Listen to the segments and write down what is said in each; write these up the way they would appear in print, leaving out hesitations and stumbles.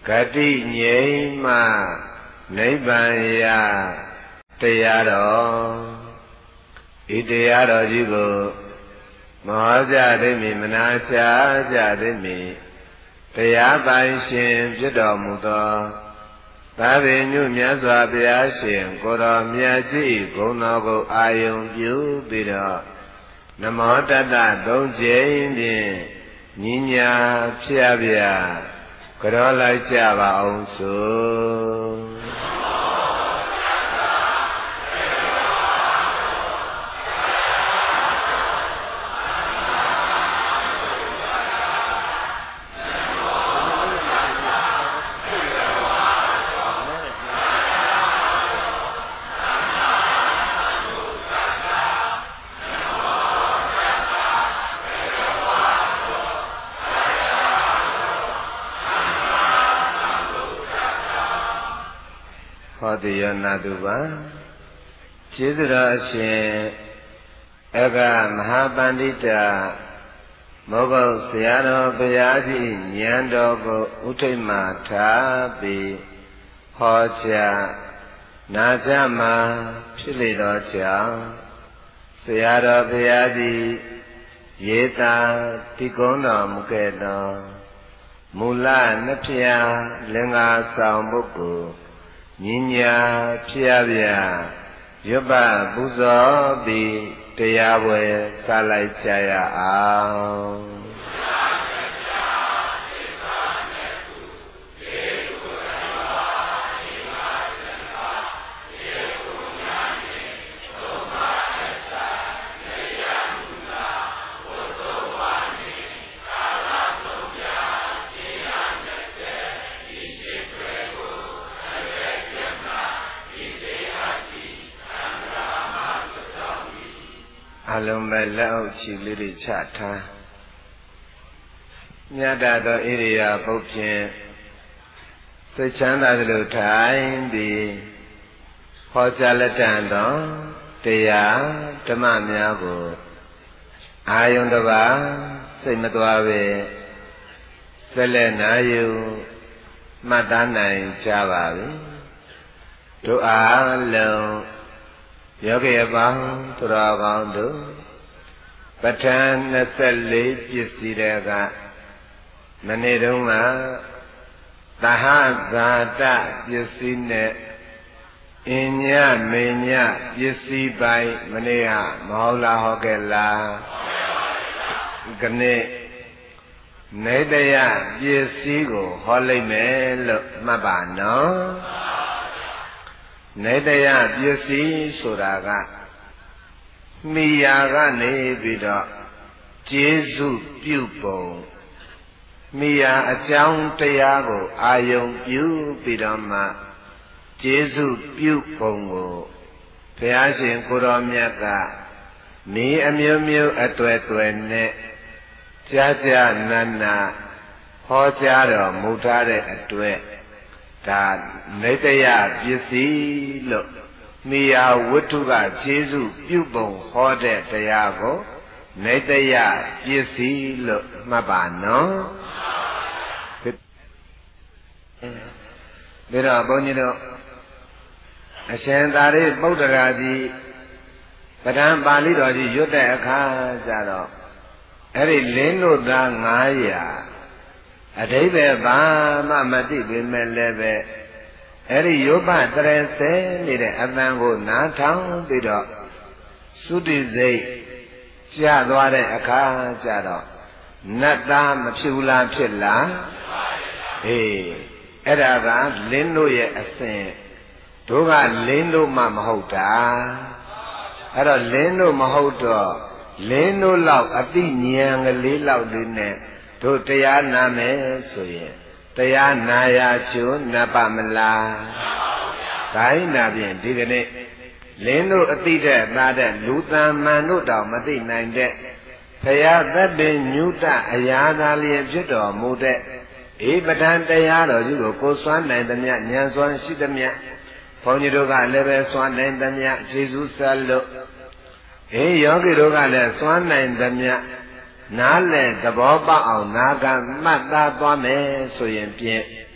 ဂတိငြိမ်းမှနိဗ္ဗာန်ရတရားတော်ဤတရားတော်ကြီးကိုမဟောကြားသိမည်မနာကြားကြသိမည်တရားပိုင်ရှင်ဖြစ်တော်မူသောသာဝေညုမြတ်စွာဘုရားရှင်ကိုယ်တော်မြတ်ကြီးဂုဏ်တော်ကိုအာယုံပြုပြီးတော့နမောတတ္တသုံးကြိမ်ဖြင့်ညီညာဖျားပြကြောလိုက်ကြပါအောင်ဆိုဟောတိယနာတုပါကျေးဇူးတော်အရှင်အကမဟာပန္တိတမောဂုတ်ဆရာတော်ဘုရားကြီးဉာဏ်တော်ကိုဥထိတ်မှထားပြီးဟောကြားနာကြမှာဖြစ်လေသောကြောင့်ဆရာတော်ဘုရားကြီးရေးတာတိကုံးတော်မူခဲ့သောမူလနှစ်ဖြာလင်္ကာဆောင်ပုဂ္ဂိုလ်ညီညာဖျားပြရွတ်ပပူဇော်ပြီးတရားပွဲစလိုက်ကြရအောင်အလုံးမဲ့လက်အုပ်ချီလေးတွေချထားမြတ်တာသောဣရိယာပုတ်ဖြင့်စိတ်ချမ်းသာသလိုထိုင်ပြီးဟောကြားလက်တန်သောတရားဓမ္မများကိုအာယုန်တစ်ပါးစိတ်မသွားပဲဆက်လက်နာယူမှတ်သားနိုင်ကြပါပြီတို့အားလုံးယောဂီအပေါင်းသူတော်ကောင်းတို့ပဋ္ဌာန်း24ပစ္စည်းတွေကမနေ့တုန်းကသဟဇာတပစ္စည်းနဲ့အညမေညပစ္စည်းပိုင်းမနေ့ကမဟုတ်လားဟောခဲ့လားခဏနေတယပစ္စည်းကိုဟောလိုက်မယ်လို့မှတ်ပါနော်နေတယပစ္စည်းဆိုတာကမိယာကနေပြီးတော့ကျေးဇူးပြုပုံမိယာအကြောင်းတရားကိုအာယုံပြုပြီးတော့မှကျေးဇူးပြုပုံကိုဘုရားရှင်ကိုယ်တော်မြတ်ကမိအမျိုးမျိုးအတွေ့အတွေ့နဲ့ကြားကြားနာနာဟောကြားတော်မူထားတဲ့အတွက်ဒါနေတယပစ္စည်းလို့မိယာဝတ္ထုကကျေးဇူးပြုပုံဟောတဲ့တရားကိုနေတယပစ္စည်းလို့မှတ်ပါနော်ဒါတော့ဘုန်းကြီးတို့အရှင်သာရိပုတ္တရာကြီးပဋ္ဌာန်းပါဠိတော်ကြီးရွတ်တဲ့အခါကျတော့အဲ့ဒီလင်းတို့သား900အဓိပ္ပာယ်ဘာမှမသိပေမဲ့လည်းပဲအဲ့ဒီယောဘတရဆဲနေတဲ့အတန်ကိုနားထောင်ပြီးတော့သုတိစိတ်ကျသွားတဲ့အခါကျတော့နတ်သားမဖြစ်ဘူးလားဖြစ်လားအေးအဲ့ဒါကလင်းတို့ရဲ့အစဉ်တို့ကလင်းတို့မှမဟုတ်တာအဲ့တော့လင်းတို့မဟုတ်တော့လင်းတို့လောက်အတိဉာဏ်ကလေးလောက်လေးနဲ့တို့တရားနာမယ်ဆိုရင်တရားနာရချိုးနပ်ပါမလားဒိုင်းနာဖြင့်ဒီကနေ့လင်းတို့အတိတဲ့သားတဲ့လူတန်မှန်တို့တောင်မသိနိုင်တဲ့ဘုရားသတ္တညုတအရာသာလျင်ဖြစ်တော်မူတဲ့ဧပဋ္ဌာန်းတရားတော်ကြီးကိုကိုယ်စွမ်းနိုင်သမျှဉာဏ်စွမ်းရှိသမျှဘုန်းကြီးတို့ကလည်းပဲစွမ်းနိုင်သမျှကျေစုဆက်လို့ယောဂီတို့ကလည်းစွမ်းနိုင်သမျှနားလည်သဘောပေါက်အောင်နာခံမှတ်သားသွားမယ်ဆိုရင်ဖြင့်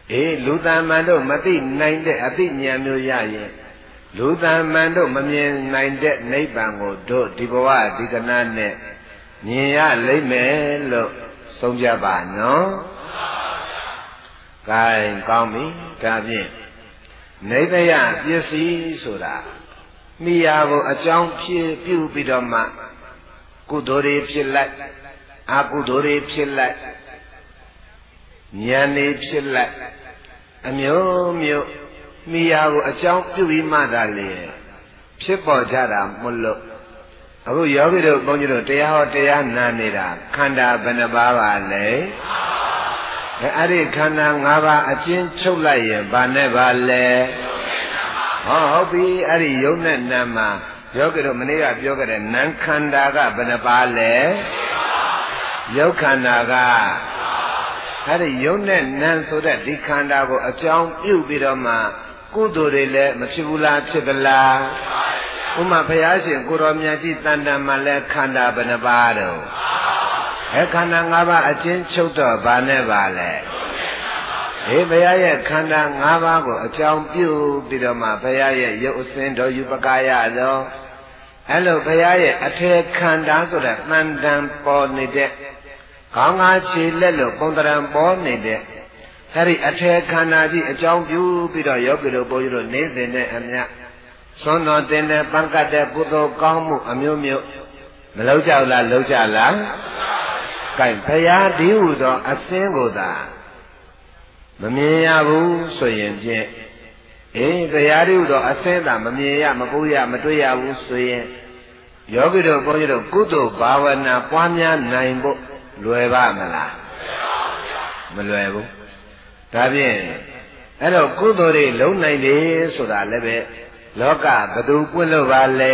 လူသားမှန်တို့မသိနိုင်တဲ့အသိဉာဏ်မျိုးရရင်လူသားမှန်တို့မမြင်နိုင်တဲ့နိဗ္ဗာန်ကိုတို့ဒီဘဝဒီကနာနဲ့မြင်ရလိမ့်မယ်လို့ဆုံးဖြတ်ပါနော်။ကောင်းပြီဒါဖြင့်နိဗ္ဗယပစ္စည်းဆိုတာမိယာကိုအကြောင်းဖြစ်ပြုပြီးတော့မှကုသိုလ်တွေဖြစ်လိုက်အကုသိုလ်တွေဖြစ်လိုက်ဉာဏ်တွေဖြစ်လိုက်အမျိုးမျိုးမိယာကိုအကြောင်းပြုပြီးမှသာလေဖြစ်ပေါ်ကြတာမလို့အခုယောဂီတို့ဘုန်းကြီးတို့တရားဟောတရားနာနေတာခန္ဓာဘယ်နှပါးပါလဲအဲ့ဒီခန္ဓာ၅ပါးအချင်းချုပ်လိုက်ရင်ဘာနဲ့ပါလဲဟုတ်ပြီအဲ့ဒီယုံနဲ့နာမှာယောဂီတို့မနေ့ကပြောခဲ့တဲ့နာမ်ခန္ဓာကဘယ်နှပါးလဲယုတ်ခန္ဓာကအဲ့ဒီယုံနဲ့နာမ်ဆိုတဲ့ဒီခန္ဓာကိုအကြောင်းပြုပြီးတော့မှကုသိုလ်တွေလည်းမဖြစ်ဘူးလားဖြစ်သလားဥမာဘုရားရှင်ကိုရောမြတ်ကြီးတန်တန်မှာလည်းခန္ဓာဘယ်နှပါးတော့ခန္ဓာ၅ပါးအချင်းချုပ်တော့ဘာနဲ့ပါလဲဘုရားရဲ့ခန္ဓာ၅ပါးကိုအကြောင်းပြုပြီးတော့မှဘုရားရဲ့ရုပ်အစဉ်တော်ယူပကာယတော်အဲ့လိုဘုရားရဲ့အထေခန္ဓာဆိုတဲ့တန်တန်ပေါ်နေတဲ့ခေါင်းကားခြေလက်လို့ပုံတရံပေါ်နေတဲ့အဲ့ဒီအထေခန္ဓာကြီးအကြောင်းပြုပြီးတော့ယောဂီတို့ဘုန်းကြီးတို့နေစဉ်နဲ့အမြသွန်တော်တင်တဲ့ပန်းကတ်တဲ့ကုသိုလ်ကောင်းမှုအမျိုးမျိုးမလုပ်ကြလားလုပ်ကြလားကဲဘုရားဒီဟုသောအသင်းကိုသာမမြင်ရဘူးဆိုရင်ဖြင့်ဘုရားဒီဟုသောအသင်းသာမမြင်ရမပူရမတွေ့ရဘူးဆိုရင်ယောဂီတို့ဘုန်းကြီးတို့ကုသိုလ်ဘာဝနာပွားများနိုင်ဖို့လွယ်ပါမလားမလွယ်ဘူးဒါဖြင့်အဲ့တော့ကုသိုလ်တွေလုံးနိုင်တယ်ဆိုတာလည်းပဲလောကဘသူပွင့်လို့ပါလဲ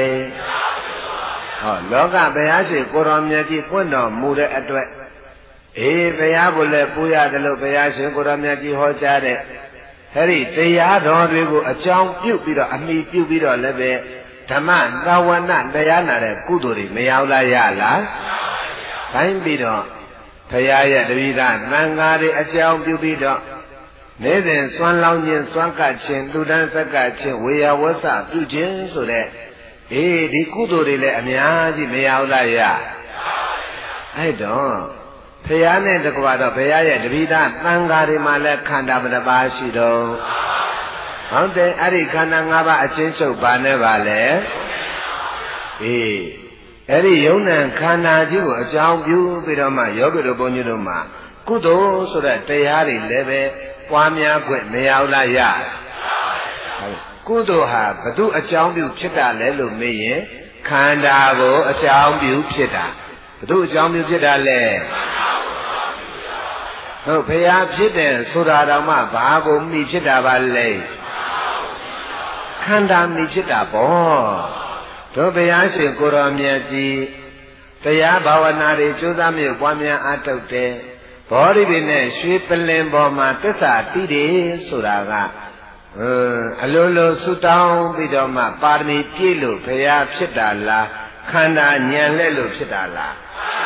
လောကဘုရားရှိခိုးတော်မြတ်ကြီးပွင့်တော်မူတဲ့အတွက်ဘုရားကိုလည်းပူရတယ်လို့ဘုရားရှင်ကိုယ်တော်မြတ်ကြီးဟောကြားတဲ့အဲ့ဒီတရားတော်တွေကိုအကြောင်းပြုပြီးတော့အမိပြုပြီးတော့လည်းပဲဓမ္မသာဝနာတရားနာတဲ့ကုသိုလ်တွေမရောက်လာရလားတိုင်းပြီးတော့ဘုရားရဲ့တပည့်သားသံဃာတွေအကြောင်းပြုပြီးတော့နေ့စဉ်စွမ်းလောင်းခြင်းစွမ်းကပ်ခြင်းလူတန်းစက္ကပ်ခြင်းဝေယဝဆပြုခြင်းဆိုတဲ့ဒီကုသိုလ်တွေလည်းအများကြီးမရောက်လာရအဲ့တော့ဘုရားနဲ့တကွာတော့ဘုရားရဲ့တပည့်သားသံဃာတွေမှာလည်းခန္ဓာဘယ်နှပါးရှိတော့ဟုတ်တယ်အဲ့ဒီခန္ဓာ၅ပါးအချင်းချုပ်ပါနဲ့ပါလေအဲ့ဒီယုံနံခန္ဓာကြီးကိုအကြောင်းပြုပြီးတော့မှယောဂီတို့ဘုန်းကြီးတို့မှာကုသိုလ်ဆိုတဲ့တရားတွေလည်းပဲပွားများခွင့်မရောက်လာရကုသိုလ်ဟာဘု து အကြောင်းပြုဖြစ်တာလဲလို့မေးရင်ခန္ဓာကိုအကြောင်းပြုဖြစ်တာဘု து အကြောင်းပြုဖြစ်တာလဲဟုတ်ဘုရားဖြစ်တယ်ဆိုတာတော့မှဘာကိုမိဖြစ်တာပါလဲခန္ဓာမိဖြစ်တာပေါ့တို့ဘုရားရှင်ကိုရောမြတ်ကြီးတရားဘာဝနာတွေကြိုးစားမြပွားများအားထုတ်တယ်ဘောဓိပင်နဲ့ရွှေပလင်ပေါ်မှာသစ္စာတည်တယ်ဆိုတာကအလိုလိုဆုတောင်းပြီးတော့မှပါရမီပြည့်လို့ဘုရားဖြစ်တာလားခန္ဓာဉာဏ်လဲလို့ဖြစ်တာလား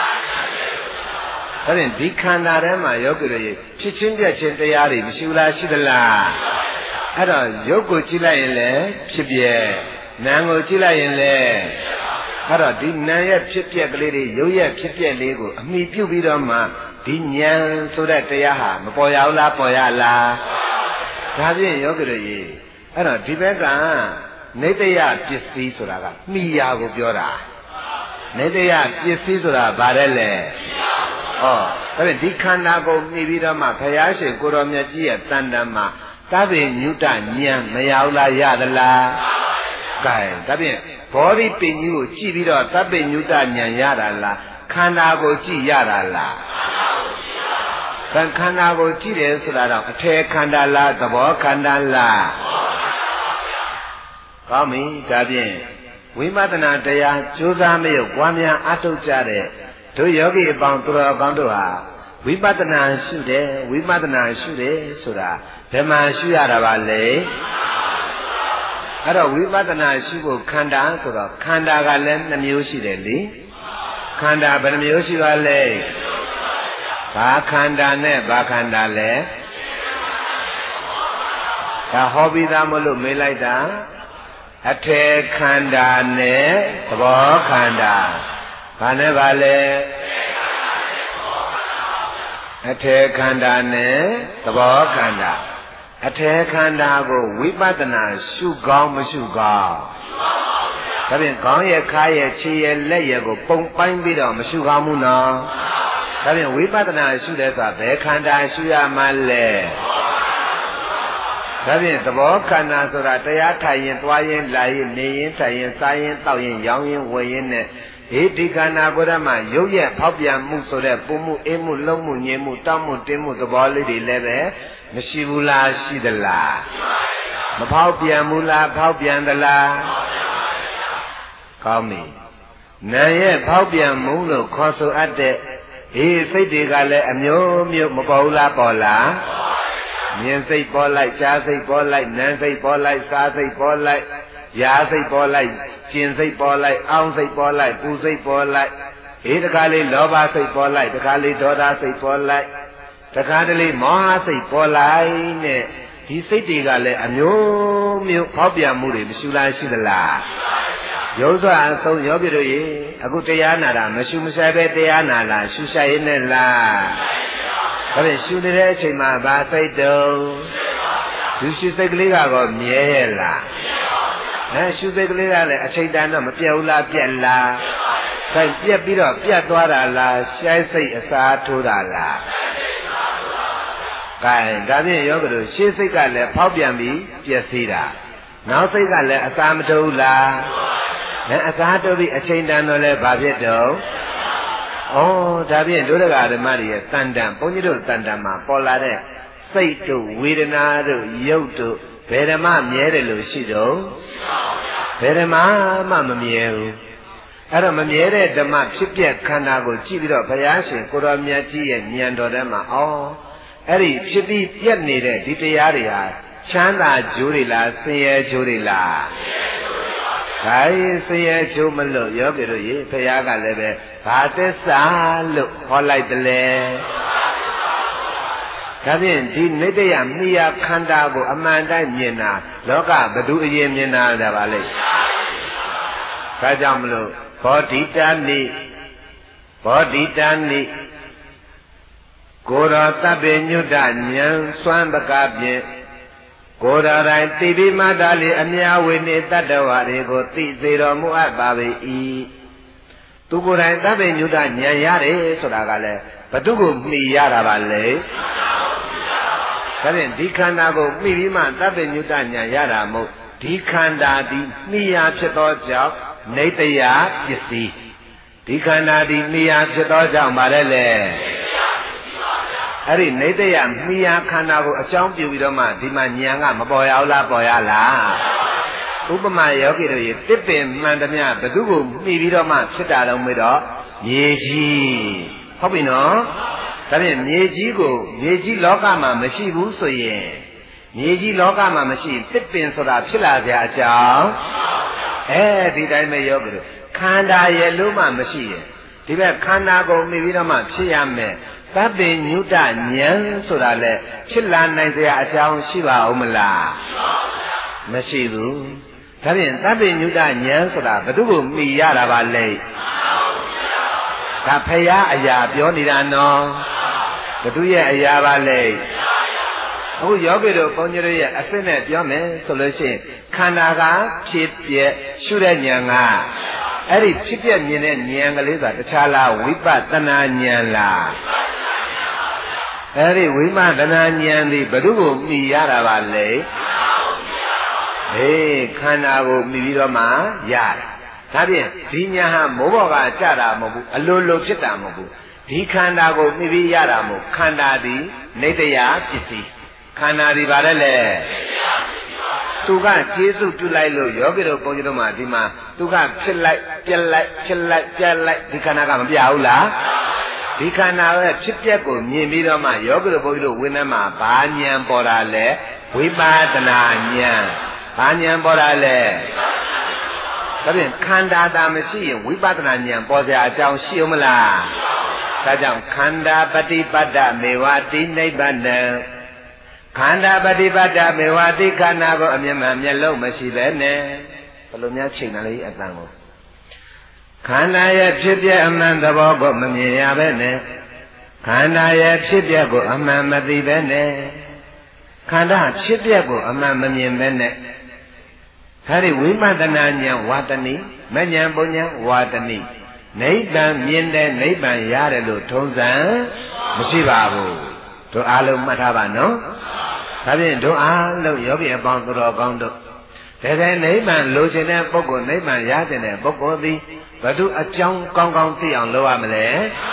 ဒါဖြင့်ဒီခန္ဓာထဲမှာယောဂီတွေဖြစ်ချင်းပြက်ချင်းတရားတွေမရှိဘူးလားရှိသလားအဲ့တော့ယုတ်ကိုကြည့်လိုက်ရင်လည်းဖြစ်ပြဲနာမ်ကိုကြည့်လိုက်ရင်လည်းအဲ့တော့ဒီနာမ်ရဲ့ဖြစ်ပြက်ကလေးတွေယုတ်ရဲ့ဖြစ်ပြက်လေးကိုအမိပြုပြီးတော့မှဒီဉာဏ်ဆိုတဲ့တရားဟာမပေါ်ရဘူးလားပေါ်ရလားဒါဖြင့်ယောဂီတို့ကြီးအဲ့တော့ဒီဘက်ကနေတယပစ္စည်းဆိုတာကမိယာကိုပြောတာနေတယပစ္စည်းဆိုတာဘာလဲလဲဒါဖြင့်ဒီခန္ဓာကိုမိပြီးတော့မှဘုရားရှင်ကိုတော်မြတ်ကြီးရဲ့တန်တန်မှာသဗ္ဗညုတဉာဏ်မရောက်လာရသလားကဲဒါဖြင့်ဘောဓိပင်ကြီးကိုကြည့်ပြီးတော့သဗ္ဗညုတဉာဏ်ရတာလားခန္ဓာကိုကြည့်ရတာလားခန္ဓာကိုကြည့်တယ်ဆိုတာတော့အထေခန္ဓာလားသဘောခန္ဓာလားကောင်းပြီဒါဖြင့်ဝိပဿနာတရားကြိုးစားမရုပ်ပွားများအထုတ်ကြတဲ့တို့ယောဂီအပေါင်းသူတော်ကောင်းတို့ဟာဝိပဿနာရှုတယ်ဝိပဿနာရှုတယ်ဆိုတာဘယ်မှာရှုရတာပါလဲအဲ့တော့ဝိပဿနာရှုဖို့ခန္ဓာဆိုတော့ခန္ဓာကလည်း2မျိုးရှိတယ်လေခန္ဓာဘယ်နှမျိုးရှိပါလဲဘာခန္ဓာနဲ့ဘာခန္ဓာလဲဒါဟောပြီးသားမလို့မေးလိုက်တာအထေခန္ဓာနဲ့သဘောခန္ဓာဘာနဲ့ပါလဲအထေခန္ဓာနဲ့သဘောခန္ဓာအထေခန္ဓာကိုဝိပဿနာရှုကောင်းမရှုကောင်းဒါဖြင့်ခေါင်းရဲ့ခါရဲ့ခြေရဲ့လက်ရဲ့ကိုပုံပိုင်းပြီးတော့မရှုကောင်းဘူးနော်ဒါဖြင့်ဝိပဿနာရှုတယ်ဆိုတာဘယ်ခန္ဓာရှုရမှလဲဒါဖြင့်သဘောခန္ဓာဆိုတာတရားထိုင်ရင်သွားရင်လာရင်နေရင်ထိုင်ရင်စားရင်တောက်ရင်ရောင်းရင်ဝယ်ရင်နဲ့ဒီခန္ဓာကိုယ်ဓာတ်မှာရုပ်ရဲ့ဖောက်ပြန်မှုဆိုတဲ့ပုံမှုအေးမှုလုံးမှုငြိမ်မှုတောက်မှုတင်းမှုသဘောလေးတွေလည်းပဲမရှိဘူးလားရှိသလားမဖောက်ပြန်ဘူးလားဖောက်ပြန်သလားကောင်းပြီနာရဲ့ဖောက်ပြန်မှုလို့ခေါ်ဆိုအပ်တဲ့စိတ်တွေကလည်းအမျိုးမျိုးမပေါ်ဘူးလားပေါ်လားမြင်စိတ်ပေါ်လိုက်ကြားစိတ်ပေါ်လိုက်နာမ်စိတ်ပေါ်လိုက်စားစိတ်ပေါ်လိုက်ရာစိတ်ပေါ်လိုက်ကျင်စိတ်ပေါ်လိုက်အောင်းစိတ်ပေါ်လိုက်ပူစိတ်ပေါ်လိုက်တခါလေးလောဘစိတ်ပေါ်လိုက်တခါလေးဒေါသစိတ်ပေါ်လိုက်တခါတလေမောဟစိတ်ပေါ်လိုက်နဲ့ဒီစိတ်တွေကလည်းအမျိုးမျိုးဖောက်ပြန်မှုတွေမရှိလားရှိသလားရုပ်စွာအဆုံးရောပြတို့ရေအခုတရားနာတာမရှုမရှာပဲတရားနာလားရှုရှာရင်းနဲ့လားဒါဖြင့်ရှုနေတဲ့အချိန်မှာဗာစိတ်တုံဒီရှုစိတ်ကလေးကတော့မြဲရဲ့လားရှုစိတ်ကလေးကလည်းအချိန်တန်တော့မပြတ်ဘူးလားပြတ်လားဒါပြတ်ပြီးတော့ပြတ်သွားတာလားရှိုင်းစိတ်အစားထိုးတာလားကဲဒါဖြင့်ယောဂတို့ရှေးစိတ်ကလည်းဖောက်ပြန်ပြီးပြည့်စည်တာနောက်စိတ်ကလည်းအစားမထိုးဘူးလားအစားထိုးပြီးအချိန်တန်တော့လည်းဘာဖြစ်တော့ဒါဖြင့်ဒုရဂဓမ္မတွေရဲ့တန်တန်ဘုန်းကြီးတို့တန်တန်မှာပေါ်လာတဲ့စိတ်တို့ဝေဒနာတို့ရုပ်တို့ဘယ်ဓမ္မမြဲတယ်လို့ရှိတော့ဘယ်ဓမ္မမှမမြဲဘူးအဲ့တော့မမြဲတဲ့ဓမ္မဖြစ်ပျက်ခန္ဓာကိုကြည့်ပြီးတော့ဘုရားရှင်ကိုရောမြတ်ကြီးရဲ့ဉာဏ်တော်ထဲမှာအဲ့ဒီဖြစ်ပြီးပြက်နေတဲ့ဒီတရားတွေဟာချမ်းသာကြိုးတွေလားဆင်းရဲကြိုးတွေလားဒါရင်ဆင်းရဲကြိုးမလို့ယောဂီတို့ရေဘုရားကလည်းပဲဘာသစ္စာလို့ဟောလိုက်တယ်လေဒါဖြင့်ဒီနိတ္တယမိယာခန္ဓာကိုအမှန်တိုင်းမြင်တာလောကဘသူအရင်မြင်တာလဲပါလိမ့်ဒါကြောင့်မလို့ဘောဓိတံနိကိုယ်တော်တပ်ပေညွတ်တဉာဏ်စွမ်းပကားဖြင့်ကိုယ်တော်တိုင်သိပြီးမှသာလေအမြဝေနေတတ္တဝါတွေကိုသိစေတော်မူအပ်ပါ၏သူကိုယ်တိုင်တပ်ပေညွတ်တဉာဏ်ရတယ်ဆိုတာကလည်းဘသူကိုမှီရတာပါလေဒါဖြင့်ဒီခန္ဓာကိုမှီပြီးမှတပ်ပေညွတ်တဉာဏ်ရတာမဟုတ်ဒီခန္ဓာဒီမှီရာဖြစ်သောကြောင့်နိတ္တယပစ္စည်းဒီခန္ဓာဒီမှီရာဖြစ်သောကြောင့်ဗါလဲလေအဲ့ဒီနိတ္တယမှီရာခန္ဓာကိုအကြောင်းပြုပြီးတော့မှဒီမှာဉာဏ်ကမပေါ်ရဘူးလားပေါ်ရလားဥပမာယောဂီတို့ရေတစ်ပင်မှန်သမျှဘသူကိုမှီပြီးတော့မှဖြစ်တာတော့မေးတော့မြေကြီးဟုတ်ပြီနော်ဒါဖြင့်မြေကြီးလောကမှာမရှိဘူးဆိုရင်မြေကြီးလောကမှာမရှိတစ်ပင်ဆိုတာဖြစ်လာကြအကြောင်းဒီတိုင်းပဲယောဂီတို့ခန္ဓာရဲ့လို့မှမရှိရင်ဒီဘက်ခန္ဓာကိုမှီပြီးတော့မှဖြစ်ရမယ်သဗ္ဗညုတဉာဏ်ဆိုတာလေဖြစ်လာနိုင်စရာအကြောင်းရှိပါဦးမလားမရှိဘူးဒါဖြင့်သဗ္ဗညုတဉာဏ်ဆိုတာဘယ်သူကိုမှီရတာပါလဲဒါဖရာအရာပြောနေတာနော်ဘယ်သူရဲ့အရာပါလဲအခုယောဂီတို့ဘုန်းကြီးတို့ရဲ့အစစ်နဲ့ပြောမယ်ဆိုလို့ရှိရင်ခန္ဓာကဖြစ်ပြရှုတဲ့ဉာဏ်ကအဲ့ဒီဖြစ်ပြမြင်တဲ့ဉာဏ်ကလေးဆိုတာတခြားလားဝိပဿနာဉာဏ်လားအဲ့ဒီဝိပဿနာဉာဏ်ဒီဘယ်သူကိုမှီရတာပါလဲခန္ဓာကိုမှီပြီးတော့မှရတယ်ဒါဖြင့်ဒီဉာဏ်ဟာမိုးပေါ်ကကြတာမဟုတ်ဘူးအလိုလိုဖြစ်တာမဟုတ်ဘူးဒီခန္ဓာကိုမှီပြီးရတာမဟုတ်ခန္ဓာသည်နိတ္တယပစ္စည်းခန္ဓာဒီပါလဲလေသူကကျေစုပြုလိုက်လို့ယောဂီတို့ဘုန်းကြီးတို့မှာဒီမှာသူကဖြစ်လိုက်ပြက်လိုက်ဖြစ်လိုက်ပြက်လိုက်ဒီခန္ဓာကမပြဘူးလားဒီခန္ဓာရဲ့ဖြစ်ပျက်ကိုမြင်ပြီးတော့မှယောဂီတို့ဘုန်းကြီးတို့ဝိနည်းမှာဘာဉာဏ်ပေါ်တာလဲဝိပဿနာဉာဏ်ဘာဉာဏ်ပေါ်တာလဲဒါဖြင့်ခန္ဓာသာမရှိရင်ဝိပဿနာဉာဏ်ပေါ်စရာအကြောင်းရှိဦးမလားဒါကြောင့်ခန္ဓာပฏิပတ်တမေဝတိနိဗ္ဗာနံခန္ဓာပฏิပတ်တမေဝတိခန္ဓာကိုအမြဲမှမျက်လုံးမရှိပဲနဲ့ဘယ်လိုများချိန်တယ်လဲအတန်ကိုခန္ဓာရဲ့ဖြစ်ပြအမှန်သဘောကိုမမြင်ရပဲနဲ့ခန္ဓာရဲ့ဖြစ်ပြကိုအမှန်မသိပဲနဲ့ခန္ဓာဖြစ်ပြကိုအမှန်မမြင်ပဲနဲ့ဒါရီဝိပဿနာဉာဏ်ဝါတနိမဉဏ်ပုညံဝါတနိနိဗ္ဗာန်မြင်တဲ့နိဗ္ဗာန်ရတယ်လို့ထုံးစံမရှိပါဘူးတို့အားလုံးမှတ်ထားပါနော်ဒါဖြင့်တို့အားလုံးယောဂီအပေါင်းသူတော်ကောင်းတို့တကယ်နိဗ္ဗာန်လိုချင်တဲ့ပုဂ္ဂိုလ်နိဗ္ဗာန်ရတဲ့ပုဂ္ဂိုလ်သည်ဘယ်သူအကြောင်းကောင်းကောင်းသိအောင်လုပ်ရမလဲ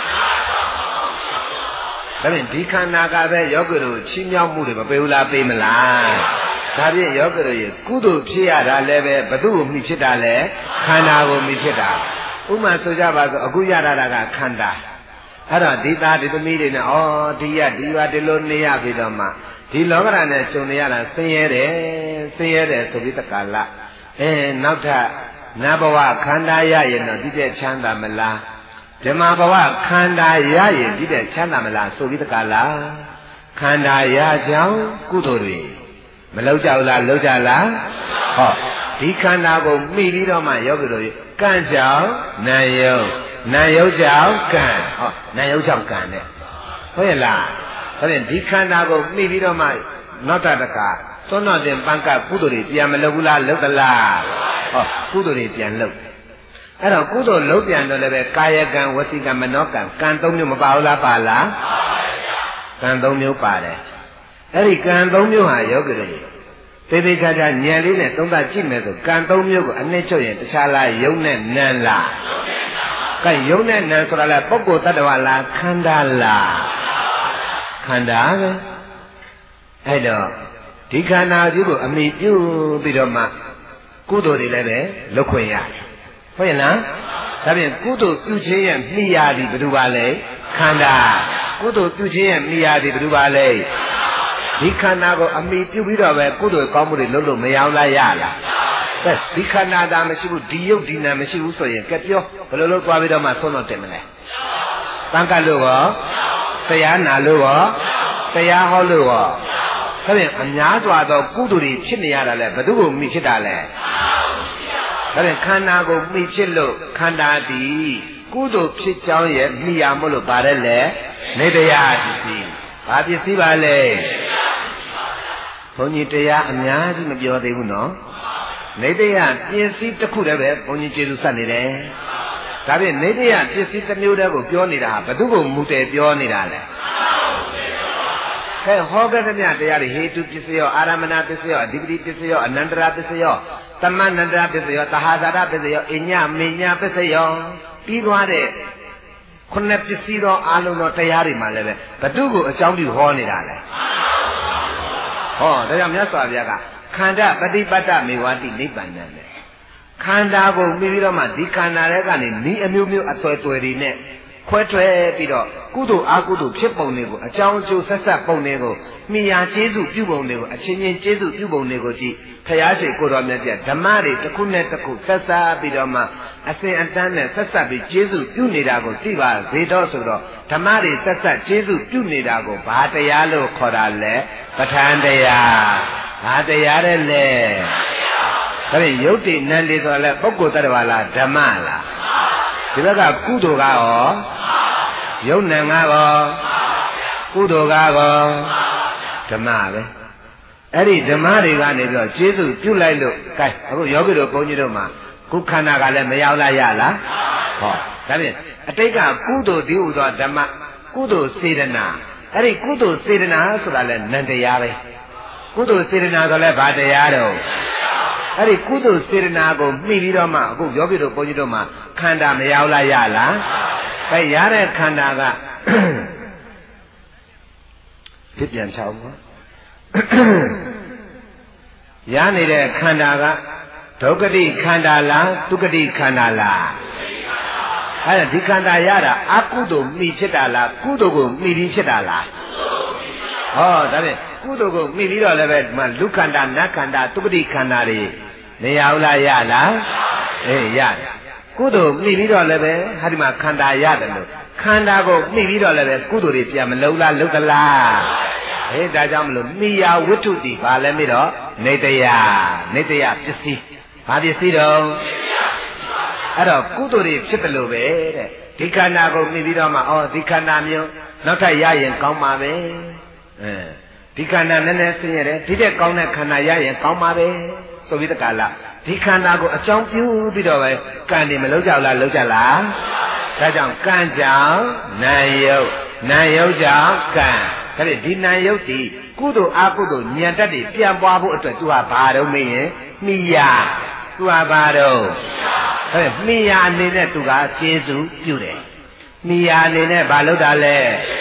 ဒါဖြင့်ဒီခန္ဓာကပဲယောဂီတို့ချီးမြှောက်မှုတွေမပေးဘူးလားပေးမလားဒါဖြင့်ယောဂီတို့ရဲ့ကုသိုလ်ဖြစ်ရတာလည်းပဲဘယ်သူ့ကိုမိဖြစ်တာလဲခန္ဓာကိုမိဖြစ်တာဥမာဆိုကြပါစို့အခုရတာကခန္ဓာအဲ့တော့ဒီသားဒီသမီးတွေနဲ့ဩဒီရဒီပါဒီလိုနေရပြီတော့မှဒီလောကဓာတ်နဲ့ကျုံနေရတာဆင်းရဲတယ်ဆိုပြီးတက္ကလနောက်ထပ်နတ်ဘဝခန္ဓာရရင်တော့ဒီတဲ့ချမ်းသာမလားဓမ္မဘဝခန္ဓာရရင်ဒီတဲ့ချမ်းသာမလားဆိုပြီးတက္ကလခန္ဓာရကြောင်းကုသိုလ်တွေမလောက်ကြဘူးလားလောက်ကြလားဟောဒီခန္ဓာကိုမိပြီးတော့မှယောဂီတို့ကံကြောင့်နာယုတ်ကြောင့်ကံဟောနာယုတ်ကြောင့်ကံနဲ့ဟုတ်ရဲ့လားဒါဖြင့်ဒီခန္ဓာကိုမိပြီးတော့မှနောက်တကသွန်းတော်တင်ပန်းကကုသိုလ်တွေပြန်မလုပ်ဘူးလားလုပ်သလားဟောကုသိုလ်တွေပြန်လုပ်အဲ့တော့ကုသိုလ်လုပ်ပြန်တော့လည်းပဲကာယကံဝစီကံမနောကံကံ၃မျိုးမပါဘူးလားပါလားကံ၃မျိုးပါတယ်အဲ့ဒီကံ၃မျိုးဟာယောဂီတွေသေသေးချာချာဉာဏ်လေးနဲ့သုံးသပ်ကြည့်မယ်ဆိုကံ၃မျိုးကိုအနှစ်ချုပ်ရင်တခြားလားယုံနဲ့နံလားကဲယုံနဲ့နံဆိုတာလဲပုဂ္ဂိုလ်တ attva လားခန္ဓာလားခန္ဓာပဲအဲ့တော့ဒီခန္ဓာကြီးကိုအမိပြုပြီးတော့မှကုသိုလ်တွေလည်းပဲလုပ်ခွင့်ရတယ်ဟုတ်ရဲ့လားဒါဖြင့်ကုသိုလ်ပြုခြင်းရဲ့မိယာသည်ဘယ်သူပါလဲခန္ဓာကုသိုလ်ပြုခြင်းရဲ့မိယာသည်ဘယ်သူပါလဲဒီခန္ဓာကိုအမိပြုပြီးတော့ပဲကုသိုလ်ကောင်းမှုတွေလုပ်လို့မရအောင်လားရလားဒီခန္ဓာသာမရှိဘူးဒီယုတ်ဒီနာမရှိဘူးဆိုရင်ကဲပြောဘယ်လိုလုပ်သွားပြီးတော့မှဆုံးတော့တင်မလဲတန်ခတ်လို့ရောတရားနာလို့ရောတရားဟောလို့ရောဒါဖြင့်အများစွာသောကုသိုလ်တွေဖြစ်နေရတာလဲဘယ်သူကိုမိဖြစ်တာလဲဒါဖြင့်ခန္ဓာကိုမိဖြစ်လို့ခန္ဓာသည်ကုသိုလ်ဖြစ်ကြောင်းရဲ့မိရမို့လို့ပါတယ်လေနေတရားပစ္စည်းဘာပစ္စည်းပါလဲဘုန်းကြီးတရားအများကြီးမပြောသေးဘူးနော်နေတရားပစ္စည်းတစ်ခုတည်းပဲဘုန်းကြီးကျေးဇူးဆက်နေတယ်ဒါဖြင့်နေတရားပစ္စည်းတစ်မျိုးတည်းကိုပြောနေတာဟာဘယ်သူကိုမူတည်ပြောနေတာလဲဟဲ့ဟောကြတဲ့တရားတွေဟေတုပစ္စယောအာရမဏပစ္စယောအဓိပတိပစ္စယောအနန္တရာပစ္စယောသမန္တရာပစ္စယောသဟာဇာတပစ္စယောအညမေညပစ္စယောပြီးသွားတဲ့ခုနှစ်ပစ္စည်းသောအာလုံးသောတရားတွေမှာလည်းပဲဘသူကိုအကြောင်းပြုဟောနေတာလဲဟောဒါကြောင့်မြတ်စွာဘုရားကခန္ဓာပฏิပတ်တမေဝတိနိဗ္ဗာန်နဲ့ခန္ဓာကိုမြည်ပြီးတော့မှဒီခန္ဓာတွေကနေဤအမျိုးမျိုးအသွယ်သွယ်တွေနဲ့ခွဲထွဲပြီးတော့ကုသိုလ်အကုသိုလ်ဖြစ်ပုံတွေကိုအကြောင်းအကျိုးဆက်ဆက်ပုံတွေကိုမိယာကျေးဇူးပြုပုံတွေကိုအချင်းချင်းကျေးဇူးပြုပုံတွေကိုကြည့်ဖယားရှိကိုတော်မြတ်ပြဓမ္မတွေတစ်ခုနဲ့တစ်ခုဆက်ဆက်ပြီးတော့မှအစဉ်အတန်းနဲ့ဆက်ဆက်ပြီးကျေးဇူးပြုနေတာကိုသိပါစေတော့ဆိုတော့ဓမ္မတွေဆက်ဆက်ကျေးဇူးပြုနေတာကိုဘာတရားလို့ခေါ်တာလဲပဋ္ဌာန်းတရားဘာတရားတဲ့လဲဒါဖြင့်ယုတ်တိနန္ဒီဆိုတာလဲပုဂ္ဂိုလ်တ attva လားဓမ္မလားဒီဘက်ကကုသိုလ်ကရောယုတ်နံကရောကုသိုလ်ကရောဓမ္မပဲအဲ့ဒီဓမ္မတွေကနေပြီးတော့ကျေးဇူးပြုလိုက်လို့ကဲအခုယောဂီတို့ဘုန်းကြီးတို့မှာကုခန္ဓာကလည်းမရောက်လာရလားဟောဒါဖြင့်အတိတ်ကကုသိုလ်ဒီဥသောဓမ္မကုသိုလ်စေတနာအဲ့ဒီကုသိုလ်စေတနာဆိုတာလဲနန္တရားပဲကုသိုလ်စေတနာဆိုလဲဘာတရားတော့အဲ့ဒီကုသိုလ်စေတနာကိုမှီပြီးတော့မှအခုယောဂီတို့ဘုန်းကြီးတို့မှာခန္ဓာမရောက်လာရလားအဲရတဲ့ခန္ဓာကဖြစ်ပြန်ချောင်းပါရနေတဲ့ခန္ဓာကဒုက္ခတိခန္ဓာလားဒုက္ခတိခန္ဓာလားအဲ့ဒါဒီခန္ဓာရတာအကုသိုလ်မိဖြစ်တာလားကုသိုလ်ကိုမိပြီးဖြစ်တာလားဟောဒါဖြင့်ကုသိုလ်ကိုမိပြီးတော့လည်းပဲဒီမှာလူခန္ဓာနတ်ခန္ဓာဒုက္ခတိခန္ဓာတွေနေရဘူးလားရလားအေးရတယ်ကုသိုလ်မိပြီးတော့လည်းပဲဟာဒီမှာခန္ဓာရတယ်လို့ခန္ဓာကိုမိပြီးတော့လည်းပဲကုသိုလ်တွေပြန်မလုံးလားလုံးသလားဒါကြောင့်မလို့မိယာဝတ္ထုတိဘာလဲမေးတော့နေတရာပစ္စည်းဘာပစ္စည်းတော့အဲ့တော့ကုသိုလ်တွေဖြစ်တယ်လို့ပဲတဲ့ဒီခန္ဓာကိုမြင်ပြီးတော့မှဒီခန္ဓာမျိုးနောက်ထပ်ရရင်ကောင်းပါပဲဒီခန္ဓာနည်းနည်းဆင်းရဲတယ်ဒီတဲ့ကောင်းတဲ့ခန္ဓာရရင်ကောင်းပါပဲဆိုပြီးတကလားဒီခန္ဓာကိုအကြောင်းပြုပြီးတော့ပဲကံနေမလုံးကြလားလုံးကြလားဒါကြောင့်ကံကြောင့်နာယုတ်ကြောင့်ကံဒါဖြင့်ဒီနာယုတ်ဒီကုသိုလ်အကုသိုလ်ဉာဏ်တတ်တွေပြန်ပွားဖို့အတွက်သူကဘာတော့မေးရင်မိယာသူကဘာတော့ဒါဖြင့်မိယာအနေနဲ့သူကကျေစုပြုတယ်မိယာအနေနဲ့ဘာလုပ်တာလဲ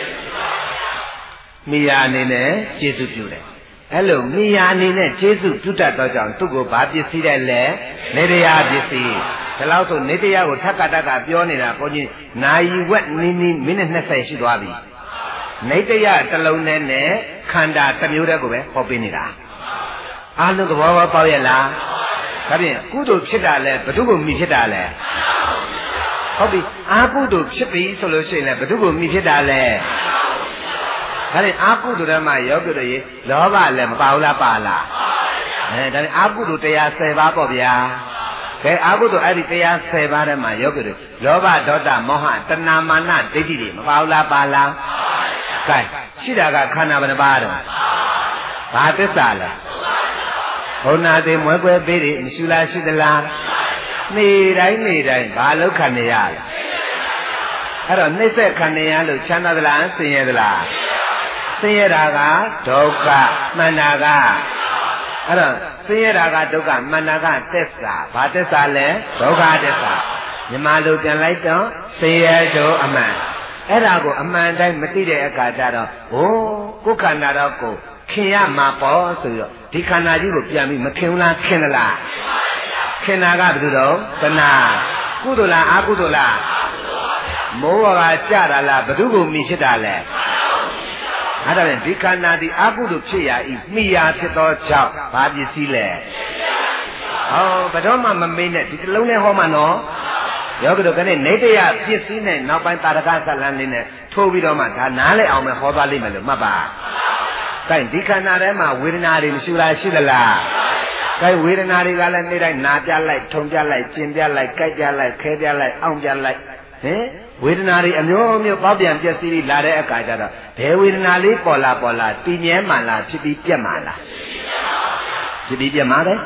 မိယာအနေနဲ့ကျေစုပြုတယ်အဲ့လိုမိယာအနေနဲ့ကျေစုပြုတတ်သောကြောင့်သူ့ကိုဘာပစ္စည်းတဲ့လဲနေတရားပစ္စည်းဒါလို့ဆိုနေတရားကိုထပ်ကတကပြောနေတာဘုန်းကြီးနာယီဝက်နီးမိနစ်20ရှိသွားပြီနေတရားတစ်လုံးနဲ့ခန္ဓာတစ်မျိုးတည်းကိုပဲဟောပေးနေတာအားလုံးသဘောပေါက်ရဲ့လားဒါဖြင့်ကုသိုလ်ဖြစ်တာလဲဘု து ကိုမိဖြစ်တာလဲဟုတ်ပြီအာကုသိုလ်ဖြစ်ပြီဆိုလို့ရှိရင်လဲဘု து ကိုမိဖြစ်တာလဲဒါဖြင့်အာကုသိုလ်ဓမ္မယောဂီတို့ရေလောဘလည်းမပါဘူးလားပါလားဒါဖြင့်အာကုသိုလ်တရား10ပါးပေါ့ဗျာကဲအာကုသိုလ်အဲ့ဒီတရား10ပါးထဲမှာယောဂီတို့လောဘဒေါသမောဟတဏမာနဒိဋ္ဌိတွေမပါဘူးလားပါလားကဲရှိတာကခန္ဓာဘယ်နှပါးတော့ဘာသစ္စာလဲဘုံနာသေးမွဲကွဲပေးတယ်မရှိလားရှိသလားနေတိုင်းဘာလောက်ခံနေရလဲအဲ့တော့နှိမ့်ဆက်ခံနေရလို့ချမ်းသာသလားဆင်းရဲသလားဆင်းရဲတာကဒုက္ခမှန်တာကအဲ့တော့ဆင်းရဲတာကဒုက္ခမှန်တာကသစ္စာဘာသစ္စာလဲဒုက္ခသစ္စာမြမလိုပြန်လိုက်တော့ဆင်းရဲတို့အမှန်အဲ့ဒါကိုအမှန်တိုင်းမသိတဲ့အခါကျတော့ကိုယ်ခန္ဓာတော့ကိုခင်ရမှာပေါ့ဆိုတော့ဒီခန္ဓာကြီးကိုပြန်ပြီးမခင်ဘူးလားခင်သလားခင်တာကဘယ်သူတော့သနာကုသိုလ်လားအကုသိုလ်လားမိုးဝါကကြတာလားဘယ်သူကိုမိဖြစ်တာလဲအဲ့ဒါဖြင့်ဒီခန္ဓာဒီအကုသိုလ်ဖြစ်ရာဤမိယာဖြစ်သောကြောင့်ဘာပစ္စည်းလဲဘယ်တော့မှမမေ့နဲ့ဒီတစ်လုံးနဲ့ဟောမှနော်ယောဂီတို့ကနေနေတရားပစ္စည်းနဲ့နောက်ပိုင်းတာရကဇလန်းလေးနဲ့ထိုးပြီးတော့မှဒါနားလဲအောင်ပဲဟောသွားလိမ့်မယ်လို့မှတ်ပါ။ဒါဒီခန္ဓာထဲမှာဝေဒနာတွေမရှိလားရှိသလား။ဒါဝေဒနာတွေကလည်းနေ့တိုင်းနာပြလိုက်ထုံပြလိုက်ကျင်ပြလိုက်ကြိုက်ပြလိုက်ခဲပြလိုက်အောင့်ပြလိုက်ဝေဒနာတွေအမျိုးမျိုးပေါက်ပြန်ပျက်စီးပြီးလာတဲ့အခါကျတော့ဘယ်ဝေဒနာလေးပေါ်လာတည်မြဲမှလားဖြစ်ပြီးပြက်မှလားဖြစ်ပြီးပြက်မှပဲ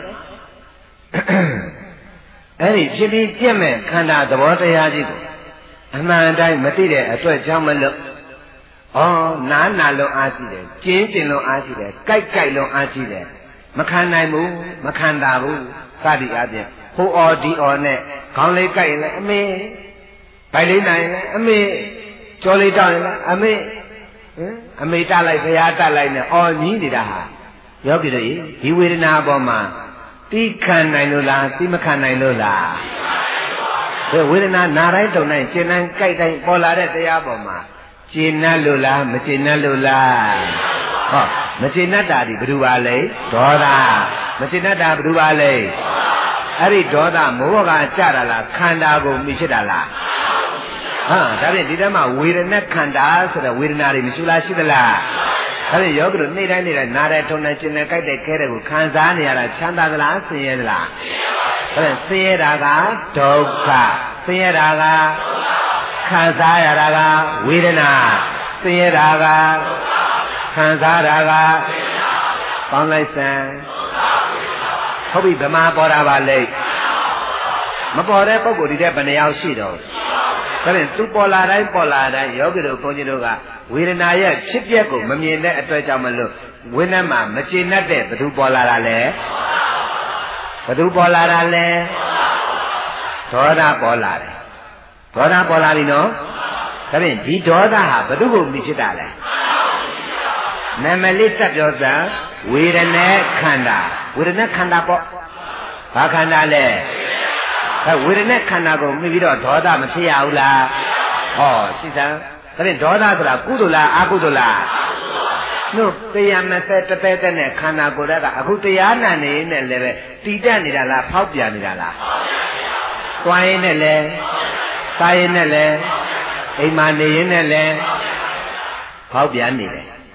အဲ့ဒီဖြစ်ပြီးပြက်မဲ့ခန္ဓာသဘောတရားကြီးကိုအမှန်တိုင်းမသိတဲ့အတွက်ကြောင့်မလို့နာလုံးအားရှိတယ်ကျင်းလုံးအားရှိတယ်ကြိုက်လုံးအားရှိတယ်မခံနိုင်ဘူးမခံတာဘူးစသည်အပြင်ဟိုအော်ဒီအော်နဲ့ခေါင်းလေးကြိုက်ရင်လည်းအမေဗိုက်လေးနိုင်ရင်လည်းအမေကြောလေးတောက်ရင်လည်းအမေတလိုက်ဘုရားတလိုက်နဲ့ညီးနေတာဟာယောဂီတို့ဒီဝေဒနာအပေါ်မှာတိခံနိုင်လို့လားတိမခံနိုင်လို့လားဝေဒနာနာတိုင်းတုံတိုင်းကျင်တိုင်းကြိုက်တိုင်းပေါ်လာတဲ့တရားပေါ်မှာကျင်납လို့လားမကျင်납လို့လားမကျင်납တာဒီဘယ်သူပါလဲဒေါသမကျင်납တာဘယ်သူပါလဲအဲ့ဒီဒေါသမိုးကကြတာလားခန္ဓာကိုမိဖြစ်တာလားဒါဖြင့်ဒီထဲမှာဝေဒနာခန္ဓာဆိုတဲ့ဝေဒနာတွေမရှိလားရှိသလားဒါဖြင့်ယောဂီတို့နေ့တိုင်းနားတဲ့ထုံတဲ့ကျင်တဲ့ကြိုက်တဲ့ခဲတဲ့ကိုခံစားနေရတာချမ်းသာသလားဆင်းရဲသလားဒါဖြင့်ဆင်းရဲတာကဒုက္ခဆင်းရဲတာကခံစားရတာကဝေဒနာဆင်းရဲတာကခံစားတာကပေါင်းလိုက်စမ်းဟုတ်ပြီဗမာပေါ်တာပါလေမပေါ်တဲ့ပုဂ္ဂိုလ်ဒီတဲ့ဘယ်နှယောက်ရှိတော့ဒါဖြင့်သူပေါ်လာတိုင်းယောဂီတို့ဘုန်းကြီးတို့ကဝေဒနာရဲ့ဖြစ်ပျက်ကိုမမြင်တဲ့အတွက်ကြောင့်မလို့ဝိညာဉ်မှာမကျေနပ်တဲ့ဘသူပေါ်လာတာလဲဘသူပေါ်လာတာလဲဒေါသပေါ်လာတယ်ဒေါသပေါ်လာပြီနော်ဒါဖြင့်ဒီဒေါသဟာဘသူကိုမိဖြစ်တာလဲနာမလေးတက်ပြောစမ်းဝေဒနာခန္ဓာပေါ့ဘာခန္ဓာလဲဝေဒနာခန္ဓာကိုမိပြီးတော့ဒေါသမဖြစ်ရဘူးလားရှိစမ်းဒါဖြင့်ဒေါသဆိုတာကုသိုလ်လားအကုသိုလ်လားတို့တရားမသက်တသက်တဲ့နဲ့ခန္ဓာကိုယ်ကအခုတရားနာနေနဲ့လည်းပဲတည်တက်နေတာလားဖောက်ပြန်နေတာလားတွိုင်းနဲ့လည်းစားရင်နဲ့လည်းအိမ်မှာနေရင်နဲ့လည်းဖောက်ပြန်နေတယ်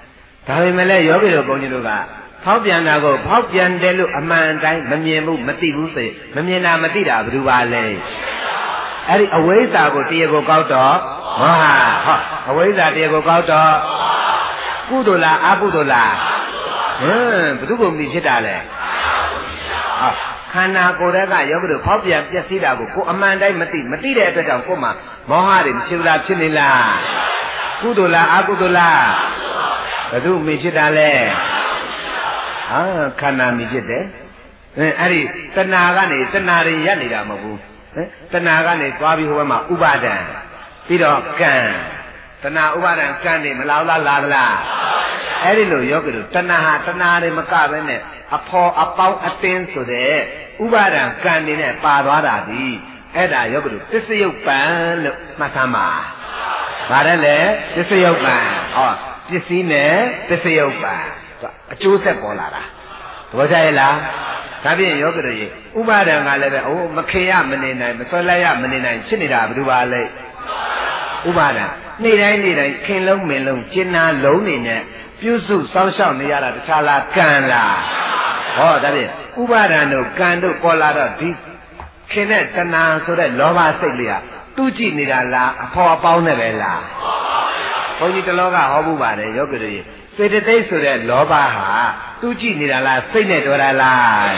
ဒါပေမဲ့လည်းယောဂီတို့ဘုန်းကြီးတို့ကဖောက်ပြန်တာကိုဖောက်ပြန်တယ်လို့အမှန်တိုင်းမမြင်ဘူးမသိဘူးဆိုရင်မမြင်တာမသိတာဘယ်သူပါလဲအဲ့ဒီအဝိဇ္ဇာကိုတရားကိုကောက်တော့မောဟဟောအဝိဇ္ဇာတရားကိုကောက်တော့ကုသိုလ်လားအကုသိုလ်လားဘယ်သူကိုမြင်ဖြစ်တာလဲဟောခန္ဓာကိုယ်ရဲ့ကယောဂီတို့ဖောက်ပြန်ပျက်စီးတာကိုကိုအမှန်တိုင်းမသိတဲ့အတွက်ကြောင့်ကိုယ်မှာမောဟတွေမရှိဘူးလားဖြစ်နေလားကုသိုလ်လားအကုသိုလ်လားဘယ်သူမြင်ဖြစ်တာလဲခန္ဓာမြင်ဖြစ်တယ်အဲ့ဒီတဏှာကနေတဏှာတွေရပ်နေတာမဟုတ်ဘူးတဏှာကနေသွားပြီးဟိုဘက်မှာဥပါဒံပြီးတော့ကံတဏှာဥပါဒံကံနေမလားလားလားလားအဲ့ဒီလိုယောဂီတို့တဏှာတွေမကပဲနဲ့အဖော်အပေါင်းအတင်းဆိုတဲ့ဥပါဒံကံနေနဲ့ပါသွားတာဒီအဲ့ဒါယောဂီတို့ပစ္စယုတ်ပံလို့မှတ်သားမှာဗါတယ်လေပစ္စယုတ်ပံဟောပစ္စည်းနဲ့ပစ္စယုတ်ပံအကျိုးဆက်ပေါ်လာတာသဘောကျရဲ့လားဒါဖြင့်ယောဂီတို့ရေဥပါဒံကလည်းပဲမခေရမနေနိုင်မဆွဲလိုက်ရမနေနိုင်ဖြစ်နေတာဘယ်လိုပါလဲဥပါဒံနေ့တိုင်းခင်လုံးမင်လုံးကျင်နာလုံးနေနဲ့ပြုစုစောင့်ရှောက်နေရတာတခြားလားကံလားဟောဒါဖြင့်ဥပါဒံတို့ကံတို့ပေါ်လာတော့ဒီခင်တဲ့တဏှာဆိုတဲ့လောဘစိတ်လေးကသူ့ကြည့်နေတာလားအဖော်အပေါင်းနဲ့ပဲလားဘုန်းကြီးတလောကဟောမှုပါတယ်ယောဂီတို့ရေစေတသိက်ဆိုတဲ့လောဘဟာသူ့ကြည့်နေတာလားစိတ်နဲ့တော်တာလား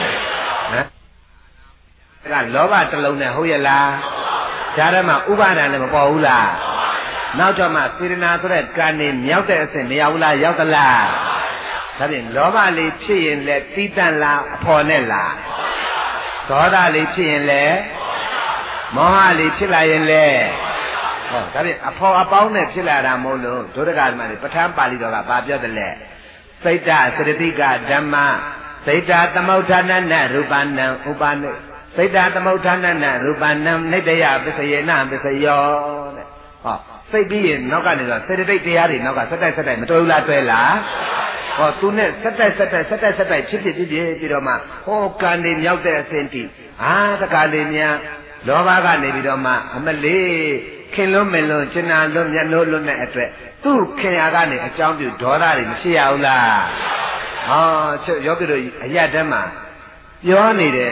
ဟမ်ကလောဘတစ်လုံးနဲ့ဟုတ်ရဲ့လားဈာထဲမှာဥပါဒံလည်းမပေါ်ဘူးလားနောက်တော့မှစေတနာဆိုတဲ့ကံနေမြောက်တဲ့အဆင့်မရောက်ဘူးလားရောက်သလားဒါဖြင့်လောဘလေးဖြစ်ရင်လည်းတီးတန့်လားအဖော်နဲ့လားဒေါသလေးဖြစ်ရင်လည်းမောဟလေးဖြစ်လာရင်လည်းဟောဒါဖြင့်အဖော်အပေါင်းနဲ့ဖြစ်လာတာမဟုတ်လို့ဒုဒကဓမ္မတွေပဋ္ဌာန်းပါဠိတော်ကဘာပြောတယ်လဲစိတ်တသရတိကဓမ္မစိတ်တသမုဋ္ဌာနနရူပနံဥပါနိစိတ်တသမုဋ္ဌာနနရူပနံနိတ္တယပစ္စယေနပစ္စယောတဲ့ဟောစိတ်ပြီးရင်နောက်ကနေတော့စေတသိက်တရားတွေနောက်ကဆက်တိုက်မတွဲဘူးလားတွဲလားဟောသူနဲ့ဆက်တိုက်ဖြစ်ပြီးတော့မှဟောကံတွေမြောက်တဲ့အစဉ်တိတကားလေးများလောဘကနေပြီးတော့မှအမလေးခင်လွန်းမလွန်းကျင်နာလွန်းမျက်နှိုးလွန်းတဲ့အတွက်သူ့ခင်ရာကနေအကြောင်းပြုဒေါသတွေမရှိရဘူးလားဟောချက်ယောဂီတို့အရာတည်းမှာပြောနေတဲ့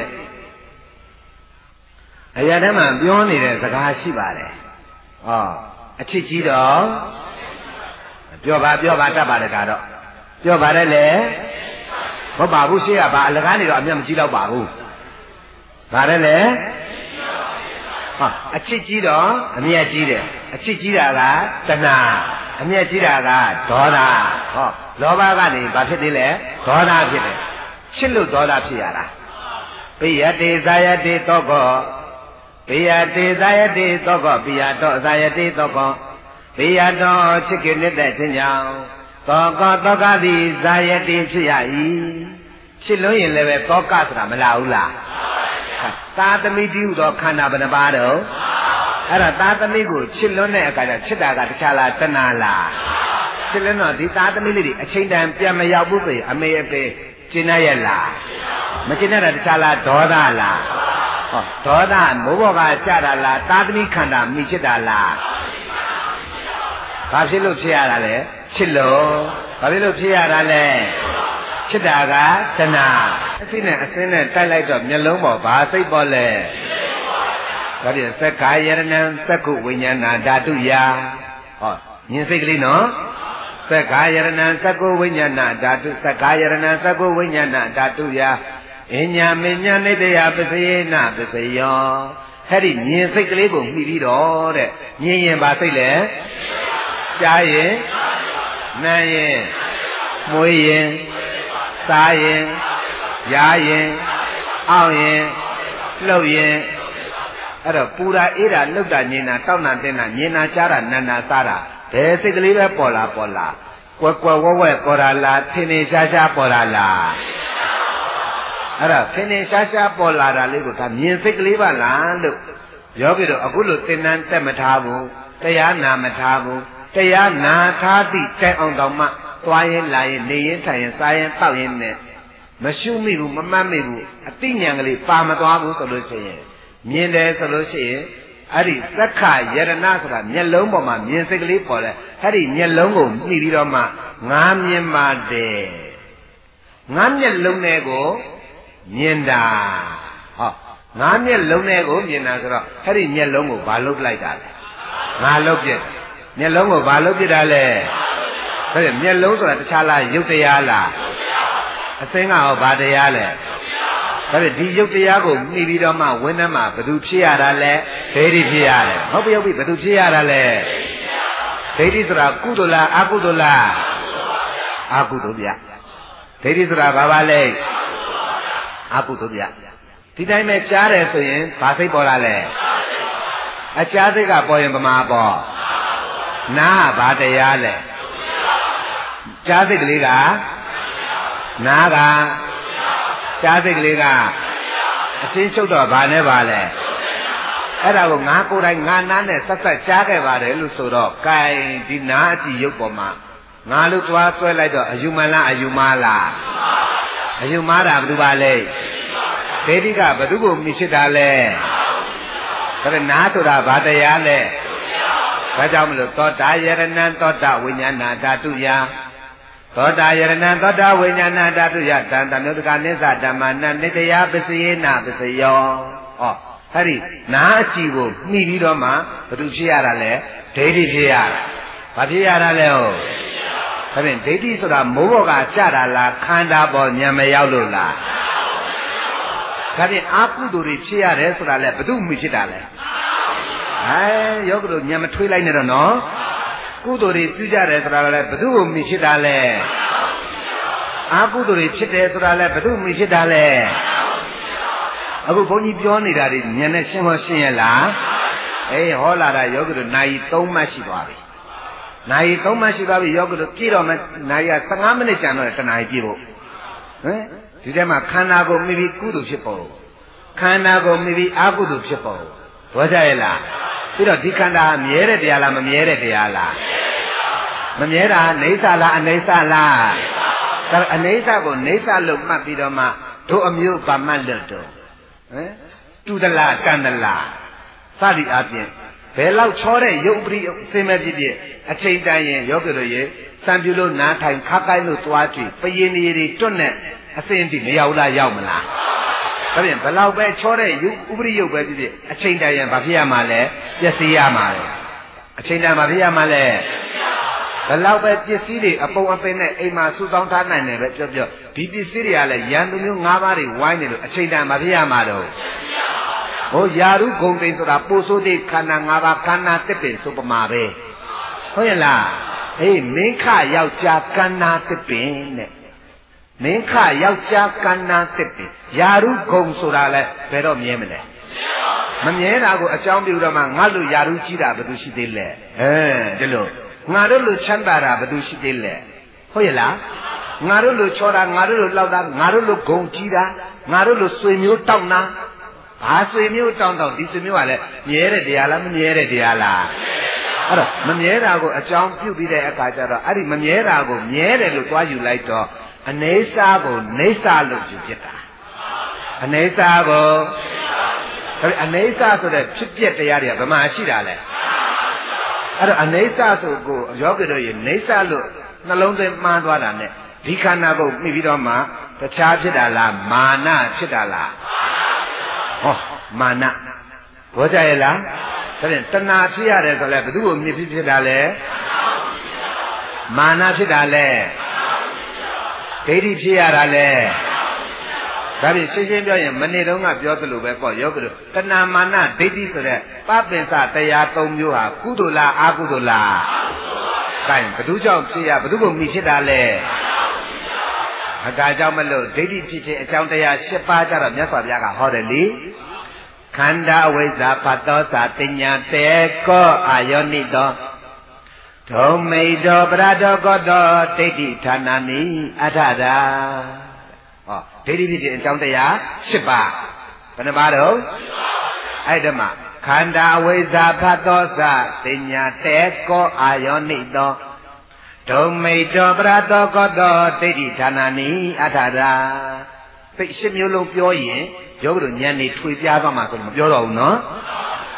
စကားရှိပါတယ်ဟောအချစ်ကြီးတော့ပြောပါတတ်ပါတယ်ကတော့ပြောပါတယ်လေဟုတ်ပါဘူးရှေ့ကဘာအလကားနေတော့အမျက်မကြီးတော့ပါဘူးဗါတယ်လေဟာအချစ်ကြီးတော့အမျက်ကြီးတယ်အချစ်ကြီးတာကတဏှာအမျက်ကြီးတာကဒေါသဟောလောဘကနေဘာဖြစ်သေးလဲဒေါသဖြစ်တယ်ချစ်လို့ဒေါသဖြစ်ရတာပိယတေဇာယတေတောကောပိယတေဇာယတေတောကောပိယတောဇာယတေတောကောပိယတောချစ်ခင်တဲ့ခြင်းကြောင့်တောကသည်ဇာယတေဖြစ်ရ၏ချစ်လို့ရင်လည်းပဲတောကဆိုတာမလာဘူးလားသာသမီတိဟုသောခန္ဓာဘယ်နှပါတော့အဲ့ဒါသာသမီကိုချစ်လွန်းတဲ့အခါကျချစ်တာကတခြားလားတဏှာလားချစ်လွန်းတော့ဒီသာသမီလေးတွေအချိန်တန်ပြန်မရောက်ဘူးဆိုရင်အမေအပေကျင်ရရဲ့လားမကျင်ရတာတခြားလားဒေါသလားဟောဒေါသမိုးဘောကကြတာလားသာသမီခန္ဓာမိချစ်တာလားဘာဖြစ်လို့ဖြစ်ရတာလဲချစ်လို့ဘာဖြစ်လို့ဖြစ်ရတာလဲချစ်တာကတဏှာအစိနဲ့အစင်းနဲ့တိုက်လိုက်တော့မျက်လုံးပေါ်ဘာစိတ်ပေါ်လဲဒါပြန်သက္ကာယရဏံသက္ကုဝိညာဏဓာတုယာဟောမြင်စိတ်ကလေးနော်သက္ကာယရဏံသက္ကုဝိညာဏဓာတုသက္ကာယရဏံသက္ကုဝိညာဏဓာတုယာအညာမညာနိတ္တယပစ္စယေနပစ္စယောအဲ့ဒီမြင်စိတ်ကလေးကိုမှီပြီးတော့တဲ့မြင်ရင်ဘာစိတ်လဲကြားရင်နားရင်မွေးရင်စားရင်ရားရင်အောင့်ရင်လှုပ်ရင်အဲ့တော့ပူတာအေးတာလှုပ်တာညင်တာတောက်တာတင်းတာညင်တာကြားတာနန္တာစားတာဘယ်စိတ်ကလေးပဲပေါ်လာကွယ်ဝဲပေါ်လာလားထင်ထင်ရှားရှားပေါ်လာလားအဲ့တော့ထင်ထင်ရှားရှားပေါ်လာတာလေးကိုဒါမြင်စိတ်ကလေးပါလားလို့ယောဂီတို့အခုလို့သင်္นานတက်မထားဘူးတရားနာမထားဘူးတရားနာထားသည့်တိုင်အောင်တောင်မှသွားရင်လာရင်နေရင်ထိုင်ရင်စားရင်တောက်ရင်နဲ့မရှုမိဘူးမမှတ်မိဘူးအသိဉာဏ်ကလေးပါမသွားဘူးဆိုလို့ရှိရင်မြင်တယ်ဆိုလို့ရှိရင်အဲ့ဒီသက္ခယရဏဆိုတာမျက်လုံးပေါ်မှာမြင်စိတ်ကလေးပေါ်တယ်အဲ့ဒီမျက်လုံးကိုမှီပြီးတော့မှငါမြင်ပါတယ်ငါမျက်လုံးနဲ့ကိုမြင်တာဟောငါမျက်လုံးနဲ့ကိုမြင်တာဆိုတော့အဲ့ဒီမျက်လုံးကိုဘာလုပ်လိုက်တာလဲငါလုပ်ပြမျက်လုံးကိုဘာလုပ်ပြတာလဲအဲ့ဒီမျက်လုံးဆိုတာတခြားလားရုပ်တရားလားအသိငါရောဘာတရားလဲဒါပေမဲ့ဒီရုပ်တရားကိုမှီပြီးတော့မှဝိညာဉ်မှာဘယ်သူဖြစ်ရတာလဲဒိဋ္ဌိဖြစ်ရတယ်ဟုတ်ပြီဟုတ်ပြီဘယ်သူဖြစ်ရတာလဲဒိဋ္ဌိဆိုတာကုသိုလ်လားအကုသိုလ်လားအကုသိုလ်ဗျဒိဋ္ဌိဆိုတာဘာပါလဲအကုသိုလ်ဗျဒီတိုင်းပဲကြားတယ်ဆိုရင်ဘာစိတ်ပေါ်လာလဲအကြားစိတ်ကပေါ်ရင်ဗမာပေါ်နားဘာတရားလဲကြားစိတ်ကလေးကနားကကြားစိတ်ကလေးကအချင်းချုပ်တော့ဘာနဲ့ပါလဲအဲ့ဒါကိုငါကိုယ်တိုင်ငါနားနဲ့ဆက်ဆက်ကြားခဲ့ပါတယ်လို့ဆိုတော့ gain ဒီနားအကြည့်ရုပ်ပေါ်မှာငါလို့သွားဆွဲလိုက်တော့အယူမလားအယူမလားအယူမားတာဘယ်သူပါလဲဒိဋ္ဌိကဘယ်သူကိုမြင်ဖြစ်တာလဲဒါပေမဲ့နားဆိုတာဘာတရားလဲဒါကြောင့်မလို့သောတာယရဏံသောတာဝိညာဏဓာတုယသောတာယရဏံသောတာဝိညာဏဓာတုယတန်တမျိုးတကနိစ္စဓမ္မနနိတယပစ္စယေနပစ္စယောဟောအဲ့ဒီနားအကြည့်ကိုမှီပြီးတော့မှဘယ်သူဖြစ်ရတာလဲဒိဋ္ဌိဖြစ်ရတာဘာဖြစ်ရတာလဲဟုတ်ဒါဖြင့်ဒိဋ္ဌိဆိုတာမိုးဘော်ကကြတာလားခန္ဓာပေါ်ဉာဏ်မရောက်လို့လားဒါဖြင့်အာကုသိုလ်တွေဖြစ်ရတယ်ဆိုတာလဲဘယ်သူမှဖြစ်တာလဲယောဂတို့ဉာဏ်မထွေးလိုက်နဲ့တော့နော်ကုသိုလ်တွေပြုကြတယ်ဆိုတာလည်းဘယ်သူကိုမြင်ဖြစ်တာလဲအာကုသိုလ်တွေဖြစ်တယ်ဆိုတာလည်းဘယ်သူမြင်ဖြစ်တာလဲအခုဘုန်းကြီးပြောနေတာတွေဉာဏ်နဲ့ရှင်းဟောရှင်းရလားဟောလာတာယောဂတို့နိုင်3မှတ်ရှိသွားပြီနိုင်3မှတ်ရှိသွားပြီယောဂတို့ပြည့်တော့မှနိုင်ရ15မိနစ်ကြာတော့တနာရီပြည့်ဖို့ဒီထဲမှာခန္ဓာကိုမြည်ပြီးကုသိုလ်ဖြစ်ဖို့ခန္ဓာကိုမြည်ပြီးအာကုသိုလ်ဖြစ်ဖို့ဘောကြရဲ့လားပြီးတော့ဒီခန္ဓာမြဲတဲ့တရားလားမမြဲတဲ့တရားလားမမြဲတာနေသလားအနေသလားဒါအနေသကိုနေသလို့မှတ်ပြီးတော့မှတို့အမျိုးဗမတ်လို့တော့တူသလားတန်သလားစသည်အပြင်ဘယ်လောက်ချောတဲ့ရုပ်ပရိအစင်မဲ့ဖြစ်ဖြစ်အချိန်တန်ရင်ယောဂတို့ရေစံပြလို့နားထိုင်ခါကိုင်းလို့သွားကြည့်ပရင်နေတွေတွတ်နဲ့အစင်တိမရောက်လားရောက်မလားဒါပြန်ဘလောက်ပဲချောတဲ့ရုပ်ဥပရိယုတ်ပဲဖြစ်ဖြစ်အချိန်တန်ရင်ဘာဖြစ်ရမှာလဲပျက်စီးရမှာလေအချိန်တန်ဘာဖြစ်ရမှာလဲဘလောက်ပဲပစ္စည်းတွေအပုံအပင်နဲ့အိမ်မှာစုဆောင်းထားနိုင်တယ်ပဲပြောပြောဒီပစ္စည်းတွေကလည်းရန်သူမျိုး၅ပါးတွေဝိုင်းနေလို့အချိန်တန်ဘာဖြစ်ရမှာတော့ဟိုယာရုဂုံတိန်ဆိုတာပိုဆိုးတဲ့ခန္ဓာ၅ပါးခန္ဓာတစ်ပင်ဆိုပမာပဲဟုတ်ရဲ့လားမင်းခယောက်ျားခန္ဓာတစ်ပင်နဲ့မင်းခယောက်ျားခန္ဓာတစ်ပင်ယာရုဂုံဆိုတာလဲဘယ်တော့မြဲမလဲမမြဲတာကိုအကြောင်းပြုတော့မှငါတို့ယာရုကြီးတာဘယ်သူရှိသေးလဲဒီလိုငါတို့လိုချမ်းသာတာဘယ်သူရှိသေးလဲဟုတ်ရဲ့လားငါတို့လိုချောတာငါတို့လိုလောက်တာငါတို့လိုဂုံကြီးတာငါတို့လိုဆွေမျိုးတောက်တာဘာဆွေမျိုးတောင်းတောင်းဒီဆွေမျိုးကလည်းမြဲတဲ့တရားလားမမြဲတဲ့တရားလားအဲ့တော့မမြဲတာကိုအကြောင်းပြုပြီးတဲ့အခါကျတော့အဲ့ဒီမမြဲတာကိုမြဲတယ်လို့သွားယူလိုက်တော့အနေစာကိုနေစာလို့ယူဖြစ်တာအနေစာကိုဒါပေမဲ့အနေစာဆိုတဲ့ဖြစ်ပျက်တရားတွေကဘယ်မှာရှိတာလဲအဲ့တော့အနေစာဆိုကိုယောဂီတို့ရေနေစာလို့နှလုံးသွင်းမှားသွားတာနဲ့ဒီခန္ဓာကိုမိပြီးတော့မှတခြားဖြစ်တာလားမာနဖြစ်တာလားဟောမာနဘောကြရဲ့လားဒါဖြင့်တဏှာဖြစ်ရတယ်ဆိုလဲဘယ်သူ့ကိုမြစ်ဖြစ်တာလဲမာနဖြစ်တာလဲဒိဋ္ဌိဖြစ်ရတာလဲဒါဖြင့်ရှင်းရှင်းပြောရင်မနေ့တုန်းကပြောသလိုပဲပေါ့ယောဂီတို့တဏှာမာနဒိဋ္ဌိဆိုတဲ့ပပင်စတရား၃မျိုးဟာကုသိုလ်လားအကုသိုလ်လားကဲဘယ်သူကြောင့်ဖြစ်ရဘယ်သူ့ကိုမြစ်ဖြစ်တာလဲအကာကြောင့်မလို့ဒိဋ္ဌိဖြစ်ခြင်းအကြောင်းတရား၈ပါးကြတော့မြတ်စွာဘုရားကဟောတယ်လေခန္ဓာအဝိဇ္ဇာဖတ်သောစာပညာတေကောအာယောနိတောဒုံမိတောပရတောကောတောဒိဋ္ဌိဌာနာနိအထတာဟောဒိဋ္ဌိဖြစ်ခြင်းအကြောင်းတရား၈ပါးဘယ်နှပါတော့အဲ့ဒါမှခန္ဓာအဝိဇ္ဇာဖတ်သောစာပညာတေကောအာယောနိတောဒုံမိတောပရတောကောတောဒိဋ္ဌိဌာနာနိအထတာသိ၈မျိုးလုံးပြောရင်ယောဂတို့ဉာဏ်နေထွေပြားသွားမှာဆိုလို့မပြောတော့ဘူးနော်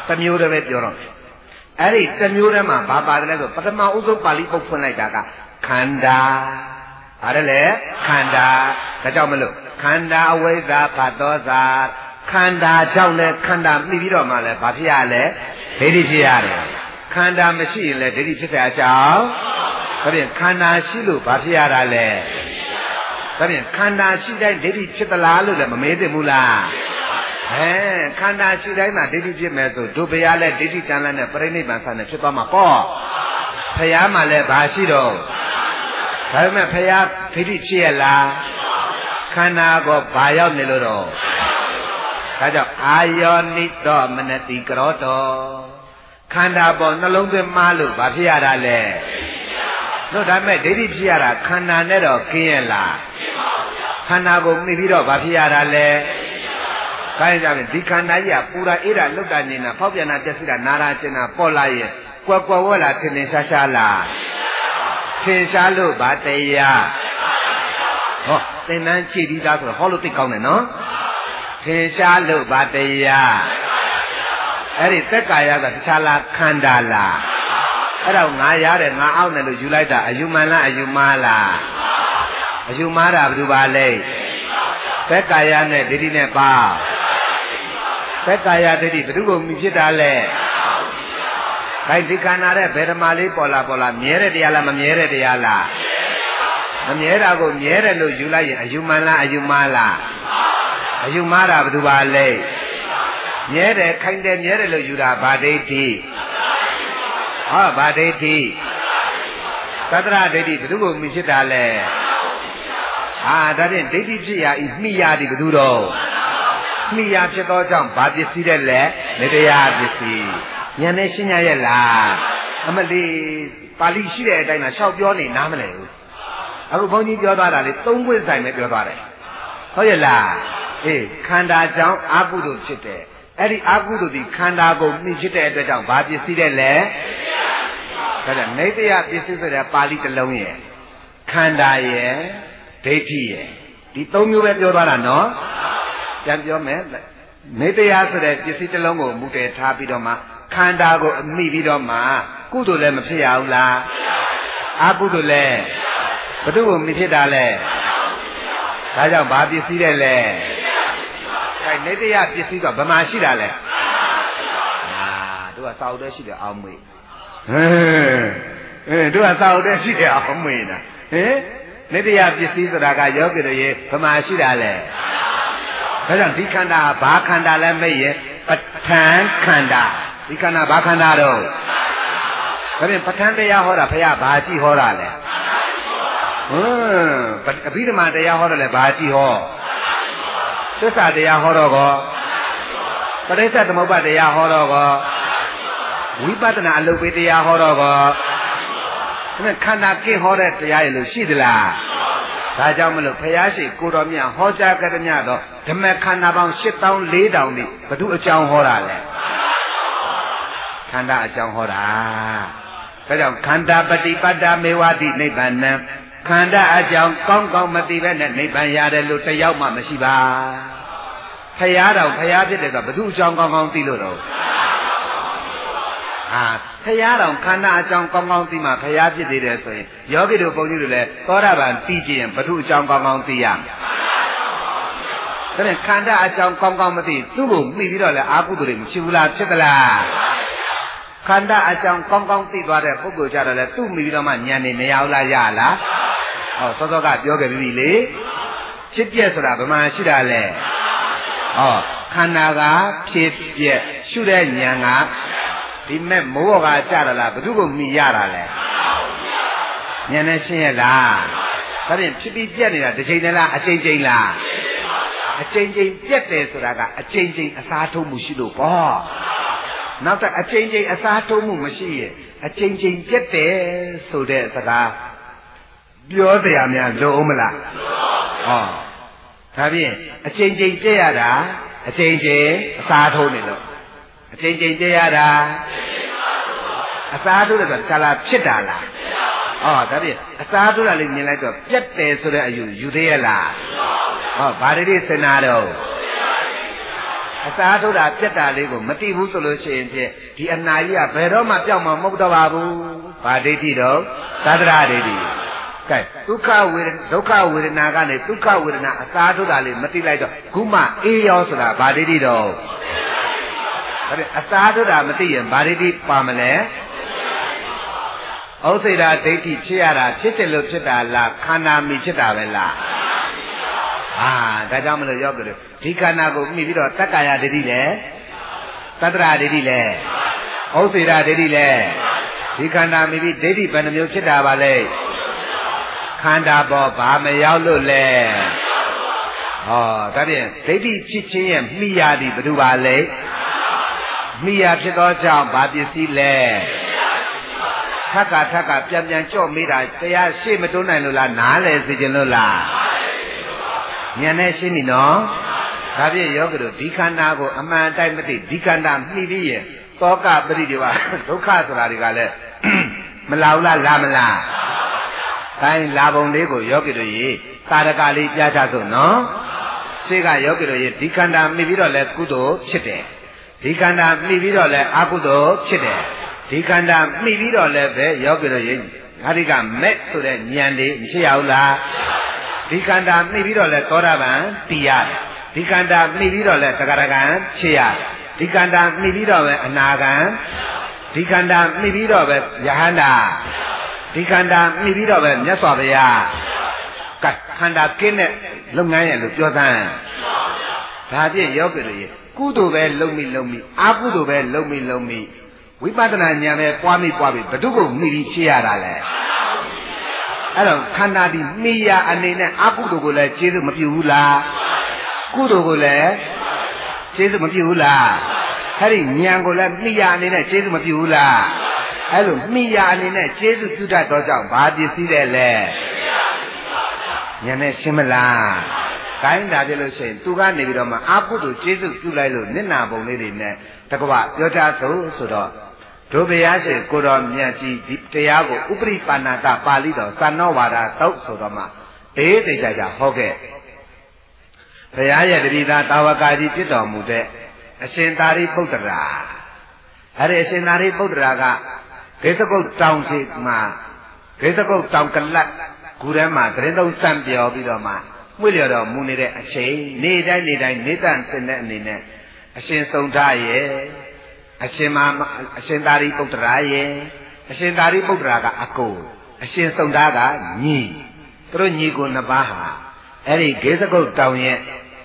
တမျိုးတည်းပဲပြောတော့အဲ့ဒီတမျိုးတည်းမှာဘာပါတယ်လဲဆိုပထမဥဆုံးပါဠိပုဒ်ဖွင့်လိုက်တာကခန္ဓာအဲ့ဒါလေခန္ဓာဒါကြောင့်မလို့ခန္ဓာအဝိဇ္ဇာဖတ်သောသာခန္ဓာကြောင့်လဲခန္ဓာမိပြီးတော့မှလဲဘာဖြစ်ရလဲဒိဋ္ဌိဖြစ်ရတယ်ခန္ဓာမရှိရင်လဲဒိဋ္ဌိဖြစ်တဲ့အကြောင်းဒါဖြင့်ခန္ဓာရှိလို့ဘာဖြစ်ရတာလဲဒါဖြင့်ခန္ဓာရှိတိုင်းဒိဋ္ဌိဖြစ်သလားလို့လည်းမမေးသင့်ဘူးလားခန္ဓာရှိတိုင်းမှာဒိဋ္ဌိဖြစ်မယ်ဆိုတို့ဘုရားလည်းဒိဋ္ဌိတန်လန်းနဲ့ပြိဋိဘံဆန်းနဲ့ဖြစ်သွားမှာပေါ့ဘုရားမှာလည်းဘာရှိတော့ဒါပေမဲ့ဘုရားဒိဋ္ဌိဖြစ်ရလားခန္ဓာကိုဘာရောက်နေလို့တော့ဒါကြောင့်အာယောနိတောမနတိကရောတောခန္ဓာပေါ်နှလုံးသွင်းမှလို့ဘာဖြစ်ရတာလဲတို့ဒါမဲ့ဒိဋ္ဌိဖြစ်ရတာခန္ဓာနဲ့တော့ကင်းရလားခန္ဓာကိုမိပြီးတော့ဘာဖြစ်ရတာလဲခိုင်းကြပြီဒီခန္ဓာကြီးကပူရာအေးတာလုတ်တာငြိမ်တာဖောက်ပြန်တာပြက်စီးတာနာတာကျင်တာပေါ်လာရဲ့ကွယ်ကွယ်ဝဲလာထင်ထင်ရှားရှားလားထင်ရှားလို့ဗာတရားဟောသင်္นานခြေပြီးသားဆိုတော့ဟောလို့သိကောင်းတယ်နော်ထင်ရှားလို့ဗာတရားအဲ့ဒီသက်ကာယကတခြားလားခန္ဓာလားအဲ့တော့ငါရတယ်ငါအောက်တယ်လို့ယူလိုက်တာအယူမှန်လားအယူမှားလားအယူမှားတာဘယ်သူပါလဲသက်ကာယနဲ့ဒိဋ္ဌိနဲ့ပါသက်ကာယဒိဋ္ဌိဘယ်သူကိုမြည်ဖြစ်တာလဲခိုင်ဒီခန္ဓာတဲ့ဘယ်ဓမ္မလေးပေါ်လာမြဲတဲ့တရားလားမမြဲတဲ့တရားလားမမြဲတာကိုမြဲတယ်လို့ယူလိုက်ရင်အယူမှန်လားအယူမှားလားအယူမှားတာဘယ်သူပါလဲမြဲတယ်ခိုင်တယ်မြဲတယ်လို့ယူတာဗာဒိဋ္ဌိဟောဗာဒိဋ္ဌိသတ္တရဒိဋ္ဌိဘယ်သူကိုမြည်ဖြစ်တာလဲဒါဖြင့်ဒိဋ္ဌိဖြစ်ရာဤမိယာသည်ဘယ်သူတော့မိယာဖြစ်သောကြောင့်ဘာပစ္စည်းတဲ့လဲနေတရားပစ္စည်းဉာဏ်နဲ့ရှင်းရရဲ့လားအမလေးပါဠိရှိတဲ့အတိုင်းမှာရှောက်ပြောနေနားမလဲဘူးအခုဘုန်းကြီးပြောသွားတာလေသုံးခွင့်ဆိုင်ပဲပြောသွားတယ်ဟုတ်ရဲ့လားခန္ဓာကြောင့်အာဟုတုဖြစ်တယ်အဲ့ဒီအာဟုတုဒီခန္ဓာကိုမိဖြစ်တဲ့အတွက်ကြောင့်ဘာပစ္စည်းတဲ့လဲဒါကြောင့်နေတရားပစ္စည်းဆိုတဲ့ပါဠိတစ်လုံးရဲ့ခန္ဓာရဲ့ဒိဋ္ဌိရဲ့ဒီသုံးမျိုးပဲပြောသွားတာနော်ပြန်ပြောမယ်နေတရားဆိုတဲ့ပစ္စည်းတစ်လုံးကိုမူတည်ထားပြီးတော့မှခန္ဓာကိုအမိပြီးတော့မှကုသိုလ်လည်းမဖြစ်ရဘူးလားအကုသိုလ်လည်းဘု து ကိုမဖြစ်တာလဲဒါကြောင့်ဘာပစ္စည်းတဲ့လဲအဲနေတရားပစ္စည်းကဘယ်မှာရှိတာလဲတို့ကစာအုပ်ထဲရှိတယ်အောင်မေးတို့ကစာအုပ်ထဲရှိတယ်အောင်မေးတာနေတရားပစ္စည်းဆိုတာကယောဂီတို့ရေဘယ်မှာရှိတာလဲဒါကြောင့်ဒီခန္ဓာဘာခန္ဓာလဲမေးရင်ပဋ္ဌာန်းခန္ဓာဒီခန္ဓာဘာခန္ဓာတော့ဒါဖြင့်ပဋ္ဌာန်းတရားဟောတာဘုရားဘာကြည့်ဟောတာလဲအဘိဓမ္မာတရားဟောတယ်လဲဘာကြည့်ဟောသစ္စာတရားဟောတော့ကောပရိစ္ဆေသမုပ္ပါတရားဟောတော့ကောဝိပဿနာအလုပ်ပေးတရားဟောတော့ကောခန္ဓာကိဟောတဲ့တရားရလို့ရှိသလားဒါကြောင့်မလို့ဘုရားရှိခိုးတော်မြတ်ဟောကြားကြတဲ့မြတ်တော့ဓမ္မခန္ဓာပေါင်း84,000နိဘသူအကြောင်းဟောတာလဲခန္ဓာအကြောင်းဟောတာဒါကြောင့်ခန္ဓာပฏิပတ္တမေဝတိနိဗ္ဗာန်ခန္ဓာအကြောင်းကောင်းကောင်းမသိပဲနဲ့နိဗ္ဗာန်ရတယ်လို့တယောက်မှမရှိပါဘုရားတော်ဘုရားဖြစ်တယ်ဆိုဘသူအကြောင်းကောင်းကောင်းသိလို့တော့ဘုရားတော်ခန္ဓာအကြောင်းကောင်းကောင်းသိမှဘုရားဖြစ်သေးတယ်ဆိုရင်ယောဂီတို့ဘုန်းကြီးတို့လည်းသောတာပန်သိကြရင်ဘသူအကြောင်းကောင်းကောင်းသိရမယ်ဒါနဲ့ခန္ဓာအကြောင်းကောင်းကောင်းမသိသူ့ကိုမိပြီးတော့လည်းအာဟုတုတွေမရှိဘူးလားဖြစ်သလားခန္ဓာအကြောင်းကောင်းကောင်းသိသွားတဲ့ပုဂ္ဂိုလ်ကြတော့လေသူ့မိပြီးတော့မှဉာဏ်နေမရဘူးလားရလားဟောစောစောကပြောခဲ့ပြီလေဖြစ်ပြက်ဆိုတာဘယ်မှာရှိတာလဲခန္ဓာကဖြစ်ပြက်ရှုတဲ့ဉာဏ်ကဒီမဲ့မိုးဘောကကြရလားဘယ်သူကိုမိရတာလဲဉာဏ်နဲ့ရှင်းရလားဒါဖြင့်ဖြစ်ပြီးပြက်နေတာတစ်ချိန်တည်းလားအချိန်ချင်းလားအချိန်ချင်းပြက်တယ်ဆိုတာကအချိန်ချင်းအစားထိုးမှုရှိလို့ပေါ့နောက်တော့အချိန်ချင်းအစားထိုးမှုမရှိရင်အချိန်ချင်းပြက်တယ်ဆိုတဲ့စကားပြောတရားများလုံးမလားဒါဖြင့်အချိန်ချင်းပြက်ရတာအချိန်ချင်းအစားထိုးနေလို့အချိန်ချင်းပြက်ရတာအစားထိုးတယ်ဆိုတာခြားလားဖြစ်တာလားဒါဖြင့်အစားထိုးတာလေးမြင်လိုက်တော့ပြက်တယ်ဆိုတဲ့အယူယူသေးရလားဘာတွေစင်နာတော့အစာထုတ်တာပြက်တာလေးကိုမတိဘူးဆိုလို့ရှိရင်ဖြင့်ဒီအနာကြီးကဘယ်တော့မှပြောင်းမှာမဟုတ်တော့ပါဘူးဘာဒိဋ္ဌိတော့သတ္တရဒိဋ္ဌိကဲဒုက္ခဝေဒနာကနေဒုက္ခဝေဒနာအစာထုတ်တာလေးမတိလိုက်တော့ခုမှအေးရောဆိုတာဘာဒိဋ္ဌိတော့အစာထုတ်တာမသိရင်ဘာဒိဋ္ဌိပါမလဲဩစိတာဒိဋ္ဌိဖြစ်ရတာဖြစ်တယ်လို့ဖြစ်တာလားခန္ဓာမီဖြစ်တာပဲလားဒါကြောင့်မလို့ရောက်ကြတယ်ဒီခန္ဓာကိုမိပြီးတော့တက္ကာယဒိဋ္ဌိလဲသတ္တရာဒိဋ္ဌိလဲဩစိတာဒိဋ္ဌိလဲဒီခန္ဓာမိပြီးဒိဋ္ဌိဘယ်နှမျိုးဖြစ်တာပါလဲခန္ဓာပေါ်ဘာမရောက်လို့လဲဒါဖြင့်ဒိဋ္ဌိဖြစ်ခြင်းရဲ့မိယာသည်ဘယ်သူပါလဲမိယာဖြစ်သောကြောင့်ဘာပစ္စည်းလဲထက်ကပြန်ကြော့မိတာတရားရှေ့မတွန်းနိုင်လို့လားနားလဲစေခြင်းလို့လားဉာဏ်နဲ့ရှင်းပြီနော်ဒါဖြင့်ယောဂီတို့ဒီခန္ဓာကိုအမှန်တိုင်းမသိဒီခန္ဓာမှီပြီးရင်တောကပရိဒီဝဒုက္ခဆိုတာတွေကလည်းမလာဘူးလားလာမလားတိုင်းလာပုံလေးကိုယောဂီတို့ရေသာရကလေးပြချဆုံးနော်ရှေ့ကယောဂီတို့ရေဒီခန္ဓာမှီပြီးတော့လဲကုသိုလ်ဖြစ်တယ်ဒီခန္ဓာမှီပြီးတော့လဲအကုသိုလ်ဖြစ်တယ်ဒီခန္ဓာမှီပြီးတော့လဲပဲယောဂီတို့ရေငါဒီကမဲ့ဆိုတဲ့ဉာဏ်လေးမရှိရဘူးလားဒီခန္ဓာမှီပြီးတော့လဲသောတာပန်တည်ရတယ်ဒီခန္ဓာမှီပြီးတော့လဲသဂရကံဖြစ်ရတယ်ဒီခန္ဓာမှီပြီးတော့ပဲအနာကံဒီခန္ဓာမှီပြီးတော့ပဲယဟန္တာဒီခန္ဓာမှီပြီးတော့ပဲမြတ်စွာဘုရားခန္ဓာကင်းတဲ့လုပ်ငန်းရဲ့လို့ပြောသမ်းဒါဖြင့်ယောဂီတို့ရေကုသိုလ်ပဲလုံမိအကုသိုလ်ပဲလုံမိဝိပဿနာဉာဏ်ပဲပွားမိဘု து ကိုမိပြီးဖြစ်ရတာလေအဲ့တော့ခန္ဓာဒီမိယာအနေနဲ့အကုသိုလ်ကိုလည်းကျေးဇူးမပြုဘူးလားကုသိုလ်ကိုလည်းကျေးဇူးမပြုဘူးလားအဲ့ဒီဉာဏ်ကိုလည်းမိယာအနေနဲ့ကျေးဇူးမပြုဘူးလားအဲ့လိုမိယာအနေနဲ့ကျေးဇူးပြုတတ်သောကြောင့်ဘာပစ္စည်းတဲ့လဲဉာဏ်နဲ့ရှင်းမလားကိုင်းတာပြလို့ရှိရင်သူကနေပြီးတော့မှအကုသိုလ်ကျေးဇူးပြုလိုက်လို့နစ်နာပုံလေးတွေနဲ့တကွပြောကြဆိုတော့ဒုဘုရားရှင်ကိုတော်မြတ်ကြီးဒီတရားကိုဥပရိပါဏာတပါဠိတော်သံနောဝါဒသုတ်ဆိုတော့မှတေးကြဟောခဲ့ဘုရားရဲ့တတိသားတာဝကကြီးဖြစ်တော်မူတဲ့အရှင်သာရိပုတ္တရာအဲ့ဒီအရှင်သာရိပုတ္တရာကဂေသကုတ်တောင်ရှိမှာဂေသကုတ်တောင်ကလတ်ကူထဲမှာတရင်သုံးစံပြောပြီးတော့မှမွေ့လျော်တော်မူနေတဲ့အချိန်နေတိုင်းနေတန်စင်တဲ့အနေနဲ့အရှင်သုံးထားရဲ့အရှင်သာရိပုတ္တရာရဲ့အရှင်သာရိပုတ္တရာကအကိုအရှင်သုံးထားကညီသူတို့ညီကိုနှစ်ပါးဟာအဲ့ဒီဂေသကုတ်တောင်ရဲ့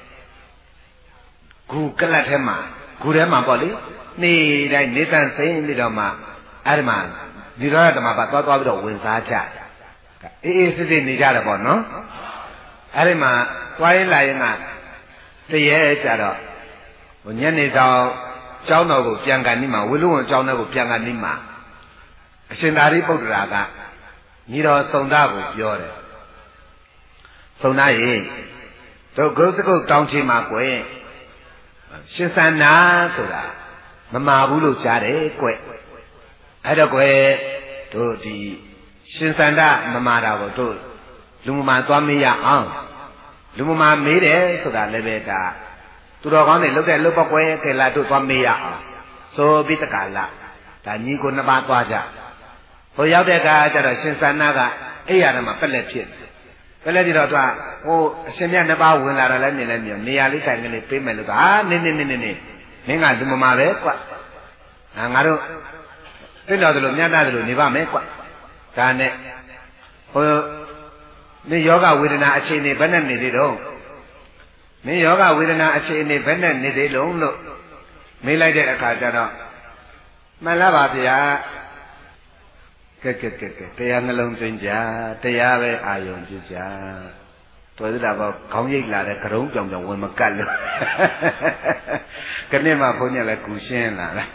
ဂူကလတ်ထဲမှာဂူထဲမှာပေါ့လေနေတိုင်းနေတန်စင်ပြီးတော့မှအဲ့ဒီမှာဒီတော့ဓမ္မပါသွားပြီးတော့ဝင်စားကြအေးစစ်နေကြတယ်ပေါ့နော်အဲ့ဒီမှာသွားရင်လာရင်ကတရေကြတော့ညနေဆောင်ကျောင်းတော်ကိုပြန်ကန်နေမှာဝေလူဝန်ကျောင်းတော်ကိုပြန်ကန်နေမှာအရှင်သာရိပုတ္တရာကညီတော်သုံးသားကိုပြောတယ်သုံးသားရေတို့ဂုတ်စကုတ်တောင်းချင်မှာကွယ်ရှင်သန္နာဆိုတာမမာဘူးလို့ကြားတယ်ကွယ်အဲ့တော့ကွယ်တို့ဒီရှင်သန္တာမမာတာကိုတို့လူမမာသွားမေးရအောင်လူမမာမေးတယ်ဆိုတာလည်းပဲဒါသူတော်ကောင်းတွေလုတ်တဲ့လုတ်ပကွဲခေလာတို့သွားမေးရအောင်ဆိုပြီးတက္ကလာဒါညီကိုနှစ်ပါးသွားကြဟိုရောက်တဲ့အခါကျတော့ရှင်သန္နာကအိယာထဲမှာပက်လက်ဖြစ်ပက်လက်ပြီးတော့သူကဟိုအရှင်မြတ်နှစ်ပါးဝင်လာတော့လည်းမြင်လည်းမြင်နေရာလေးဆိုင်ကလေးပေးမယ်လို့နေမင်းကလူမမာပဲကွငါတို့သိတော်တယ်လို့မြတ်တယ်လို့နေပါမယ်ကွဒါနဲ့ဟိုမင်းယောဂဝေဒနာအခြေအနေဘယ်နဲ့နေသေးတော့မင်းယောဂဝေဒနာအခြေအနေဘယ်နဲ့နေသေးလုံးလို့မေးလိုက်တဲ့အခါကျတော့မှန်လားပါဗျာကဲတရားနှလုံးသွင်းကြတရားပဲအာယုံပြုကြတော်သလားပေါ့ခေါင်းရိပ်လာတဲ့ကရုံးကြောင်ဝင်မကတ်လို့ခဏမှဘုန်းကြီးလည်းကူရှင်းလာလား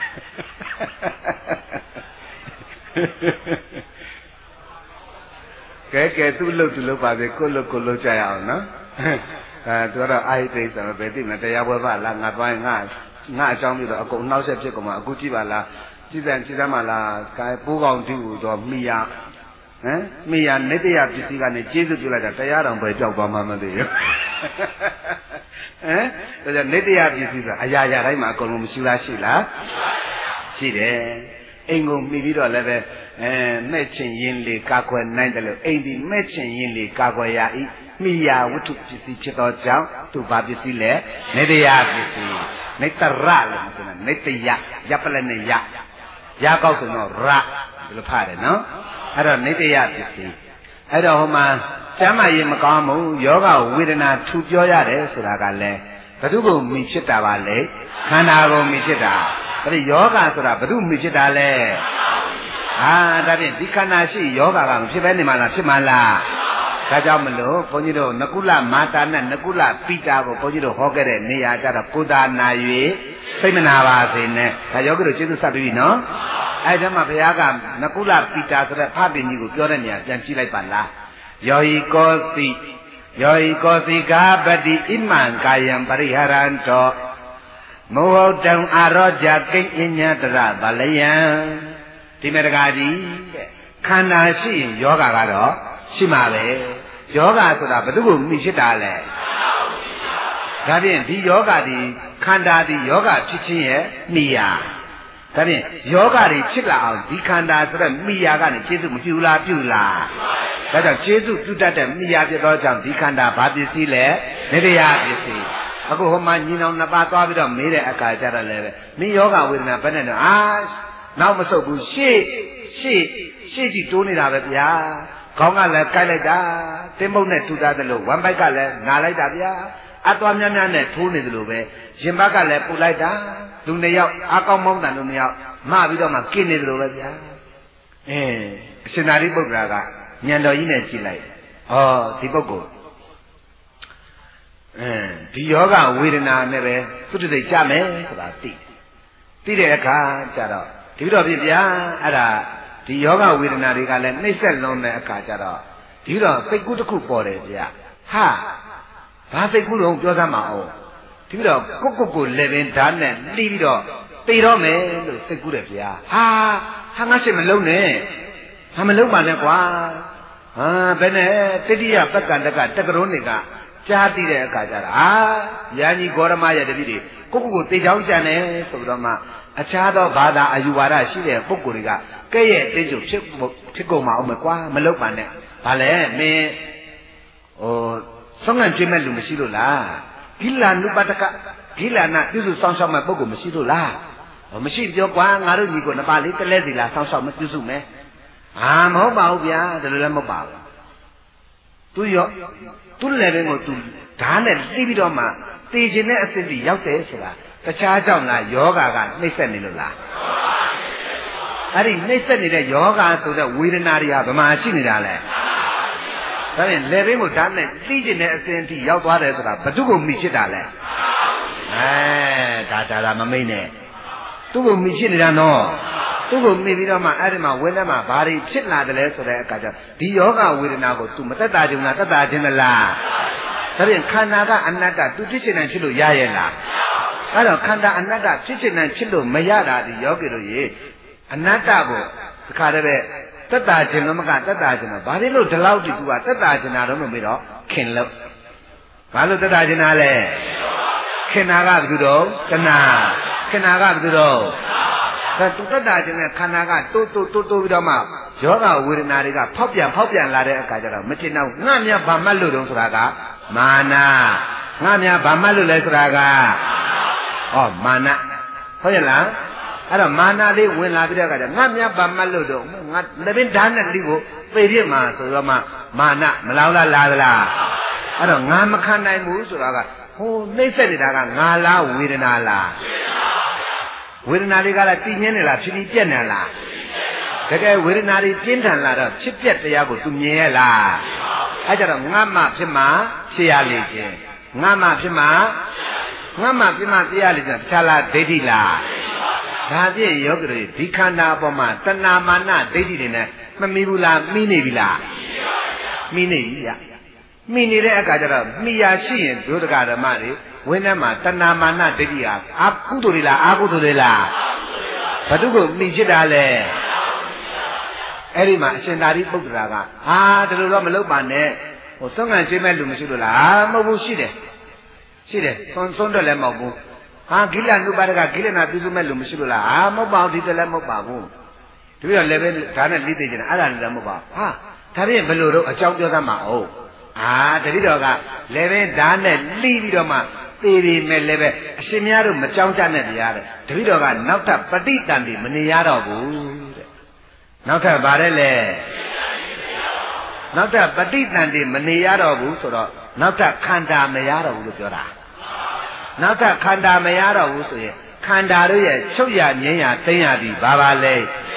ကဲသူ့လို့ပါစေကိုလို့ကြရအောင်နော်သူကတော့အာဟိတိဆိုတော့ဘယ်သိမလဲတရားပွဲပါလားငါသွားရင်ငါအကြောင်းပြီးတော့အကုန်နှောက်ဆက်ဖြစ်ကုန်မှာအခုကြည့်ပါလားကြည်စမ်းမလားကဲပိုးကောင်တူတော့မိရမိယာနေတရားပစ္စည်းကနေကျေးဇူးပြုလိုက်တာတရားတော်ပဲကြောက်သွားမှမသိဘူးဒါကြောင့်နေတရားပစ္စည်းကအရာရာတိုင်းမှာအကုန်လုံးမရှိလားရှိလားရှိတယ်အိမ်ကိုမှီပြီးတော့လည်းပဲမဲ့ချင်ရင်လေကာကွယ်နိုင်တယ်လို့အိမ်ဒီမဲ့ချင်ရင်လေကာကွယ်ရ၏မိယာဝတ္ထုပစ္စည်းဖြစ်သောကြောင့်သူဘာပစ္စည်းလဲနေတရားပစ္စည်းနေတရလို့ဆိုတာနေတယရပ်ပလက်နဲ့ရကောက်ဆိုတော့ရဒီလိုဖတ်တယ်နော်အဲ့တော့နေတရားပစ္စည်းအဲ့တော့ဟိုမှာကျမ်းမာရေးမကောင်းမှုယောဂဝေဒနာထူပြောရတယ်ဆိုတာကလည်းဘယ်သူကိုမိဖြစ်တာပါလဲခန္ဓာကိုမိဖြစ်တာအဲ့ဒီယောဂဆိုတာဘယ်သူမိဖြစ်တာလဲဒါဖြင့်ဒီခန္ဓာရှိယောဂကမဖြစ်ပဲနေမှာလားဖြစ်မှာလားဒါကြောင့်မလို့ဘုန်းကြီးတို့နကုလမာတာနဲ့နကုလပိတာကိုဘုန်းကြီးတို့ဟောခဲ့တဲ့နေရာကြတော့ကိုယ်သာနာ၍စိတ်မနာပါစေနဲ့ဒါယောဂီတို့ကျေးဇူးဆက်ပြီးနော်အဲ့ဒါမှဘုရားကနကုလပိတာဆိုတဲ့ဖပင်ကြီးကိုပြောတဲ့နေရာပြန်ကြည့်လိုက်ပါလားယောဟိကောစီကာပတိဣမံကာယံပရိဟရန္တောမောဟတံအာရောကြကိဉ္အညတရဗလယံဒီမေတ္တာကြီးတဲ့ခန္ဓာရှိရင်ယောဂကတော့ရှိမှာပဲယောဂဆိုတာဘယ်သူကိုမိဖြစ်တာလဲဒါဖြင့်ဒီယောဂဒီခန္ဓာဒီယောဂဖြစ်ခြင်းရဲ့မိယာဒါဖြင့်ယောဂတွေဖြစ်လာအောင်ဒီခန္ဓာဆိုတဲ့မိယာကနေကျေစုမပြုလားပြုလားဒါကြောင့်ကျေစုပြုတတ်တဲ့မိယာဖြစ်သောကြောင့်ဒီခန္ဓာဘာပစ္စည်းလဲနေတရားပစ္စည်းအခုဟိုမှာညီနောင်နှစ်ပါးသွားပြီးတော့မေးတဲ့အခါကျတော့လည်းပဲမိယောဂဝေဒနာဘယ်နဲ့တော့နောက်မဆုတ်ဘူးရှေ့ကြည့်တိုးနေတာပဲဗျာခေါင်းကလည်းကိုက်လိုက်တာတင်းပုတ်နဲ့ထူထားတယ်လို့ဝမ်ဘိုက်ကလည်းငါလိုက်တာဗျာအသွားများများနဲ့ထိုးနေတယ်လို့ပဲရင်ဘတ်ကလည်းပူလိုက်တာလူနှစ်ယောက်အကောင်းမောင်းတာလူနှစ်ယောက်မပြီးတော့မှกินနေတယ်လို့ပဲဗျာအရှင်သာရိပုတ္တရာကဉာဏ်တော်ကြီးနဲ့ကြည့်လိုက်ဒီပုဂ္ဂိုလ်ဒီယောဂဝေဒနာနဲ့ပဲသုတ္တိကြမယ်ဆိုတာသိတဲ့အခါကျတော့ဒီတော့ပြဗျာအဲ့ဒါဒီယောဂဝေဒနာတွေကလည်းနှိမ့်ဆက်လုံးတဲ့အခါကျတော့ဒီတော့စိတ်ကူးတစ်ခုပေါ်တယ်ဗျာဘာစိတ်ကူးတော့ပြောစမ်းမအောင်ဒီတော့ကိုလည်းပင်ဓာတ်နဲ့လှီးပြီးတော့သိတော့မယ်လို့စိတ်ကူးတယ်ဗျာငါရှစ်မလုံးနဲ့မလုံးပါနဲ့ကွာဘယ်နဲ့တတိယပက္ကန္တကတက္ကရုံးတွေကကြားသိတဲ့အခါကျတော့ယာညီဂေါရမရဲ့တပည့်တွေကိုသိချောင်းကြံတယ်ဆိုတော့မှအခြားသောဘာသာအယူဝါဒရှိတဲ့ပုဂ္ဂိုလ်တွေကကဲ့ရဲ့တင်းကျုပ်ဖြစ်ကုန်မှာအောင်မကွာမလုပ်ပါနဲ့ဘာလဲမင်းဆုံးငံကျွေးမဲ့လူမရှိလို့လားဂိလာနုပတကဂိလာနာပြုစုဆောင်ရှောက်မဲ့ပုဂ္ဂိုလ်မရှိလို့လားမရှိပြောကွာငါတို့ညီကိုနှစ်ပါးလေးတလဲစီလာဆောင်ရှောက်မပြုစုမယ်မဟုတ်ပါဘူးဗျာဒါလိုလည်းမဟုတ်ပါဘူးသူလည်းပင်ကိုသူဓာတ်နဲ့လှိပြီးတော့မှသိခြင်းနဲ့အစစ်ပြီးရောက်တယ်ဆိုတာတခြားကြောင့်လားယောဂကနှိမ့်ဆက်နေလို့လားအဲ့ဒီနှိမ့်ဆက်နေတဲ့ယောဂဆိုတဲ့ဝေဒနာတွေဟာဘယ်မှာရှိနေတာလဲဒါဖြင့်လေဘင်းကိုဓာတ်နဲ့သိခြင်းနဲ့အစဉ်အထိရောက်သွားတယ်ဆိုတာဘယ်သူကိုမိဖြစ်တာလဲဒါမမိတ်နဲ့သူ့ကိုမိဖြစ်နေတာနော်သူ့ကိုမိပြီးတော့မှအဲ့ဒီမှာဝိညာဉ်မှာဘာတွေဖြစ်လာတယ်လဲဆိုတဲ့အခါကျဒီယောဂဝေဒနာကို तू မသက်တာခြင်းလားသက်တာခြင်းလားဒါဖြင့်ခန္ဓာကအနတ္တ तू ဖြစ်ချင်တယ်ဖြစ်လို့ရရဲ့လားအဲ့တော့ခန္ဓာအနတ္တဖြစ်ချင်တယ်ဖြစ်လို့မရတာဒီယောဂီတို့ရေအနတ္တကိုတခါတည်းပဲသက်တာခြင်းလို့မကသက်တာခြင်းတော့ဘာဖြစ်လို့ဒီလောက်ဒီ तू ကသက်တာခြင်းတာတော့မမေးတော့ခင်လို့ဘာလို့သက်တာခြင်းတာလဲခင်နာကဘယ်သူတော့တဏှာခင်နာကဘယ်သူတော့သူသက်တာခြင်းနဲ့ခန္ဓာကတိုးပြီးတော့မှယောဂဝေဒနာတွေကဖောက်ပြန်လာတဲ့အခါကျတော့မတင်တော့ငါမြတ်ဗာမတ်လို့တုံးဆိုတာကမာနငါမြတ်ဗာမတ်လို့လဲဆိုတာကမာနဟုတ်ရဲ့လားအဲ့တော့မာနလေးဝင်လာပြီးတဲ့အခါကျငါမြတ်ဗာမတ်လို့တုံးငါလည်းပင်ဓာတ်နဲ့လေးကိုသိပြမှာဆိုတော့မှမာနမလောင်လာသလားအဲ့တော့ငါမခံနိုင်ဘူးဆိုတာကဟိုနှိမ့်ဆက်နေတာကငါလားဝေဒနာလားဝေဒနာတွေကလည်းတည်ငြင်းနေလားဖြစ်ပြီးပြက်နေလားတကယ်ဝေဒနာတွေပြင်းထန်လာတော့ဖြစ်ပြက်တရားကိုသူမြင်ရဲ့လားအဲကြတော့ငါမှဖြစ်မှဖြစ်ရလေခြင်းငါမှဖြစ်မှဖြစ်ရလေခြင်းတခြားလားဒိဋ္ဌိလားဒါဖြင့်ယောဂီတွေဒီခန္ဓာအပေါ်မှာတဏမာနဒိဋ္ဌိတွေနဲ့မမီဘူးလားမိနေပြီလားမိနေပြီဗျမိနေတဲ့အခါကျတော့မိယာရှိရင်ဒုဒကဓမ္မတွေဝိနည်းမှာတဏမာနဒိဋ္ဌိဟာကုသိုလ်တွေလားအကုသိုလ်တွေလားဘယ်သူကိုမိဖြစ်တာလဲအဲ့ဒီမှာအရှင်သာရိပုတ္တရာကဟာဒီလိုတော့မလုပ်ပါနဲ့ဟိုဆုံးခံကျွေးမဲ့လူမရှိလို့လားမဟုတ်ဘူးရှိတယ်ဆုံးတော့လည်းမဟုတ်ဘူးဟာဂိလနုပါဒကဂိလနာပြုစုမဲ့လူမရှိလို့လားဟာမဟုတ်ပါဘူးဒီတလည်းမဟုတ်ပါဘူးတပည့်တော်လည်းပဲဒါနဲ့လိသိကျင်အဲ့ဒါလည်းမဟုတ်ပါဘူးဟာဒါဖြင့်ဘယ်လိုတော့အကြောင်းပြောသမှာဟုတ်တပည့်တော်ကလည်းပဲဒါနဲ့လှီးပြီးတော့မှသေပြီမဲ့လည်းပဲအရှင်များတို့မကြောက်ကြနဲ့တရားတဲ့တပည့်တော်ကနောက်ထပ်ပဋိတန်တိမနေရတော့ဘူးတဲ့နောက်ထပ်ဗါတဲ့လေနောက်ထပ်ပဋိတန်တိမနေရတော့ဘူးဆိုတော့နောက်ထပ်ခန္ဓာမရတော့ဘူးလို့ပြောတာနောက်ထပ်ခန္ဓာမရတော့ဘူးဆိုရင်ခန္ဓာတို့ရဲ့ချုပ်ရငြိမ်းရသိမ်းရသည်ဘာပါလဲ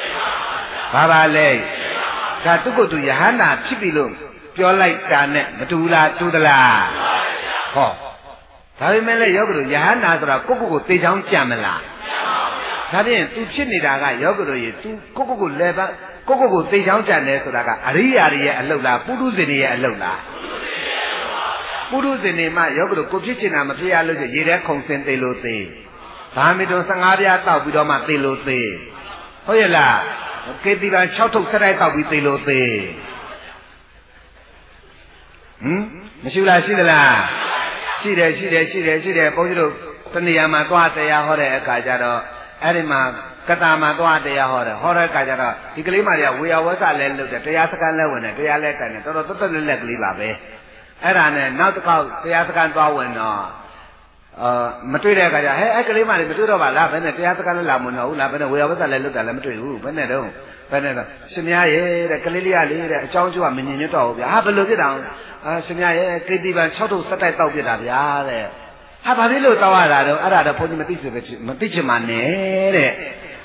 ဒါသူကိုယ်သူယဟန္တာဖြစ်ပြီလို့ပြောလိုက်တာနဲ့မတူလားတူသလားဟောဒါပေမဲ့လည်းယောဂတို့ယဟန္တာဆိုတာကိုယ့်ကိုယ်ကိုသိချောင်းကြံမလားဒါဖြင့် तू ဖြစ်နေတာကယောဂတို့ရေ तू ကိုယ့်ကိုယ်လည်းကိုယ့်ကိုသိချောင်းကြံတယ်ဆိုတာကအရိယာတွေရဲ့အလုပ်လားပုထုဇဉ်တွေရဲ့အလုပ်လားပုထုဇဉ်တွေမှယောဂတို့ကိုဖြစ်ချင်တာမဖြစ်ရလို့ရေထဲခုံစင်သေးလို့သေးဘာမီတုံ15ပြားတောက်ပြီးတော့မှသေးလို့သေးဟုတ်ရဲ့လားကေတီက6ထုတ်ဆက်တိုက်တောက်ပြီးသေးလို့သေးမရှိလားရှိသလားရှိတယ်ဘုန်းကြီးတို့တဏှာမှာသွားတရားဟောတဲ့အခါကျတော့အဲ့ဒီမှာကတာမှာသွားတရားဟောတဲ့အခါကျတော့ဒီကလေးမတွေကဝေယဝဆလဲလုပ်တယ်တရားစကန်လဲဝင်တယ်တရားလဲကန်တယ်တော်တော်တွတ်လက်ကလေးပါပဲအဲ့ဒါနဲ့နောက်တစ်ခေါက်တရားစကန်သွားဝင်တော့မတွေ့တဲ့အခါကျအဲ့ကလေးမလေးမတွေ့တော့ပါလားဘယ်နဲ့တရားစကန်လဲလာမလို့ဟုတ်လားဘယ်နဲ့ဝေယဝဆလဲလုပ်တာလဲမတွေ့ဘူးဘယ်နဲ့တော့ရှင်များရဲ့တဲ့ကလေးလေးကလေတဲ့အကြောင်းကျိုးကမငြင်းညွတ်တော့ဘူးဗျာဘယ်လိုဖြစ်တာရှင်များရဲ့ကေတီပန်6ထုတ်စက်တိုက်တောက်ပြတာဗျာတဲ့ဟာဘာဖြစ်လို့တောက်ရတာတော့အဲ့ဒါတော့ဘုန်းကြီးမသိချင်ပါနဲ့တဲ့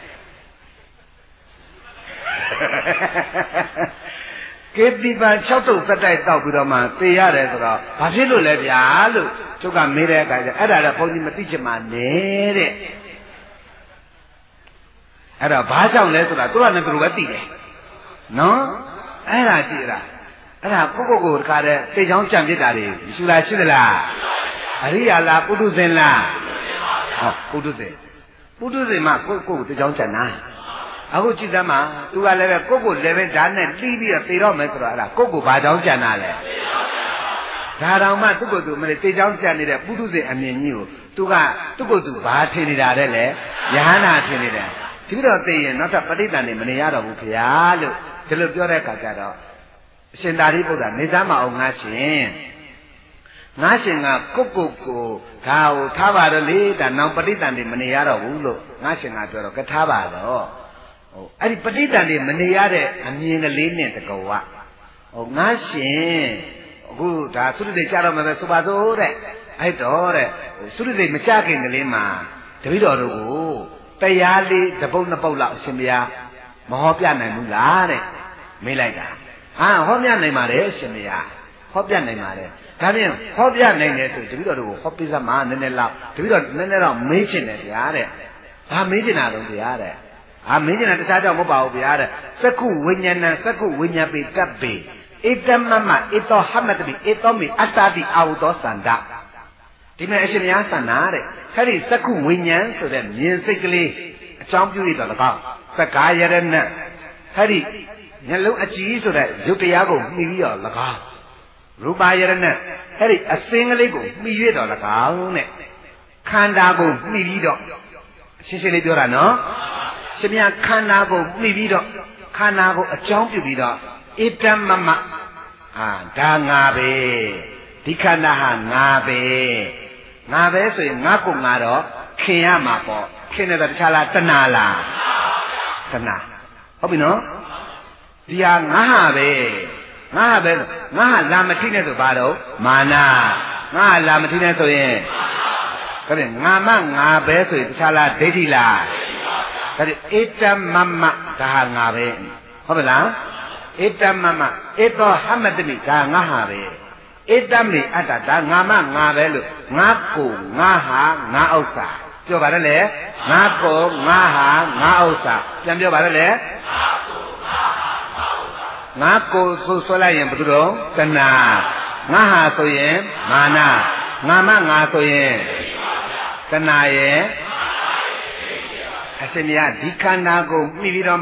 ကေတီပန်6ထုတ်စက်တိုက်တောက်ပြီးတော့မှသိရတယ်ဆိုတော့ဘာဖြစ်လို့လဲဗျာလို့ကျုပ်ကမေးတဲ့အခါကျအဲ့ဒါတော့ဘုန်းကြီးမသိချင်ပါနဲ့တဲ့အဲ့တော့ဘာကြောင့်လဲဆိုတာသူကလည်းသူတို့ပဲသိတယ်နော်အဲ့ဒါကြည့်ရအဲ့ဒါကိုတခါတည်းသိချောင်းကြံပြစ်တာတွေမရှိလားရှိသလားအရိယာလားပုထုဇဉ်လားဟောပုထုဇဉ်မှာကိုသိချောင်းကြံတာအခုကြည့်သမ်းမှာသူကလည်းပဲကိုလည်းပဲဓာတ်နဲ့တီးပြီးတော့သေတော့မယ်ဆိုတော့အဲ့ဒါကိုဘာကြောင့်ကြံတာလဲဒါတောင်မှသူ့ကိုယ်သူမလေးသိချောင်းကြံနေတဲ့ပုထုဇဉ်အမြင်ကြီးကိုသူကသူ့ကိုယ်သူဘာထင်နေတာတဲ့လေယဟန္တာထင်နေတယ်ဒီလိုသိရင်နောက်ထပ်ပဋိသန္ဓေမနေရတော့ဘူးခင်ဗျာလို့ဒီလိုပြောတဲ့အခါကျတော့အရှင်သာရိပုတ္တရာနေသားမအောင်ငါရှင်ကကိုဒါဟိုထားပါတော့လေဒါနောက်ပဋိသန္ဓေမနေရတော့ဘူးလို့ငါရှင်ကပြောတော့ကထားပါတော့ဟိုအဲ့ဒီပဋိသန္ဓေမနေရတဲ့အမြင်ကလေးနဲ့တကောဟိုငါရှင်အခုဒါသုတ္တိကြတော့မှပဲဆိုပါစို့တဲ့အဲ့တော့တဲ့သုတ္တိမကြခင်ကလေးမှာတပည့်တော်တို့ကိုတရားလေးတစ်ပုတ်နှစ်ပုတ်လောက်အရှင်ဘုရားမဟောပြနိုင်ဘူးလားတဲ့မေးလိုက်တာဟောပြနိုင်ပါတယ်အရှင်ဘုရားဟောပြနိုင်ပါတယ်ဒါဖြင့်ဟောပြနိုင်တယ်ဆိုတပည့်တော်တို့ကိုဟောပြစမ်းမှာနည်းနည်းလောက်တပည့်တော်နည်းနည်းတော့မေးချင်တယ်ဗျာတဲ့ဘာမေးချင်တာတော့ဗျာတဲ့မေးချင်တာတခြားကြောင့်မဟုတ်ပါဘူးဗျာတဲ့သက္ခုဝိညာဏသက္ခုဝိညာပေတပ္ပေဧတမမဧတောဟမတပိဧတောမေအတ္တတိအာဟုသောသန္တဒီမဲ့အရှင်ဘုရားသန္တာတဲ့ခရီးသက္ခုဝိညာဉ်ဆိုတဲ့မြင်စိတ်ကလေးအကြောင်းပြုရတော့၎င်းသက္ကာယရဏခရီးမျက်လုံးအကြည့်ဆိုတဲ့ရုပ်တရားကိုမှီပြီးတော့၎င်းရူပယရဏခရီးအစင်းကလေးကိုမှီရတော့၎င်းတဲ့ခန္ဓာကိုမှီပြီးတော့ရှင်းရှင်းလေးပြောတာနော်ရှင်ဘုရားခန္ဓာကိုမှီပြီးတော့ခန္ဓာကိုအကြောင်းပြုပြီးတော့ဧတမမဒါငါပဲဒီခန္ဓာဟာငါပဲဆိုရင်ငါကိုငါတော့ခင်ရမှာပေါ့ခင်တဲ့တခြားလားတဏှာလားတဏှာဟုတ်ပြီနော်ဒီဟာငါဟာပဲငါဟာလာမထိနဲ့ဆိုဘာတော့မာနငါဟာလာမထိနဲ့ဆိုရင်ဒါဖြင့်ငါပဲဆိုရင်တခြားလားဒိဋ္ဌိလားဒါဖြင့်ဧတမမဒါဟာငါပဲဟုတ်ပြီလားဧတမမဧတောဟမတမိဒါငါဟာပဲဧတမေအတ္တဒါငါပဲလို့ငါကိုငါဟာငါဥစ္စာပြောပါရလေငါကိုငါဟာငါဥစ္စာပြန်ပြောပါရလေငါကိုဆိုဆွဲလိုက်ရင်ဘယ်သူတော့တဏှာငါဟာဆိုရင်မာနငါဆိုရင်တဏှာရဲ့အရှင်မြတ်ဒီခန္ဓာကိုမှီပြီးတော့မှ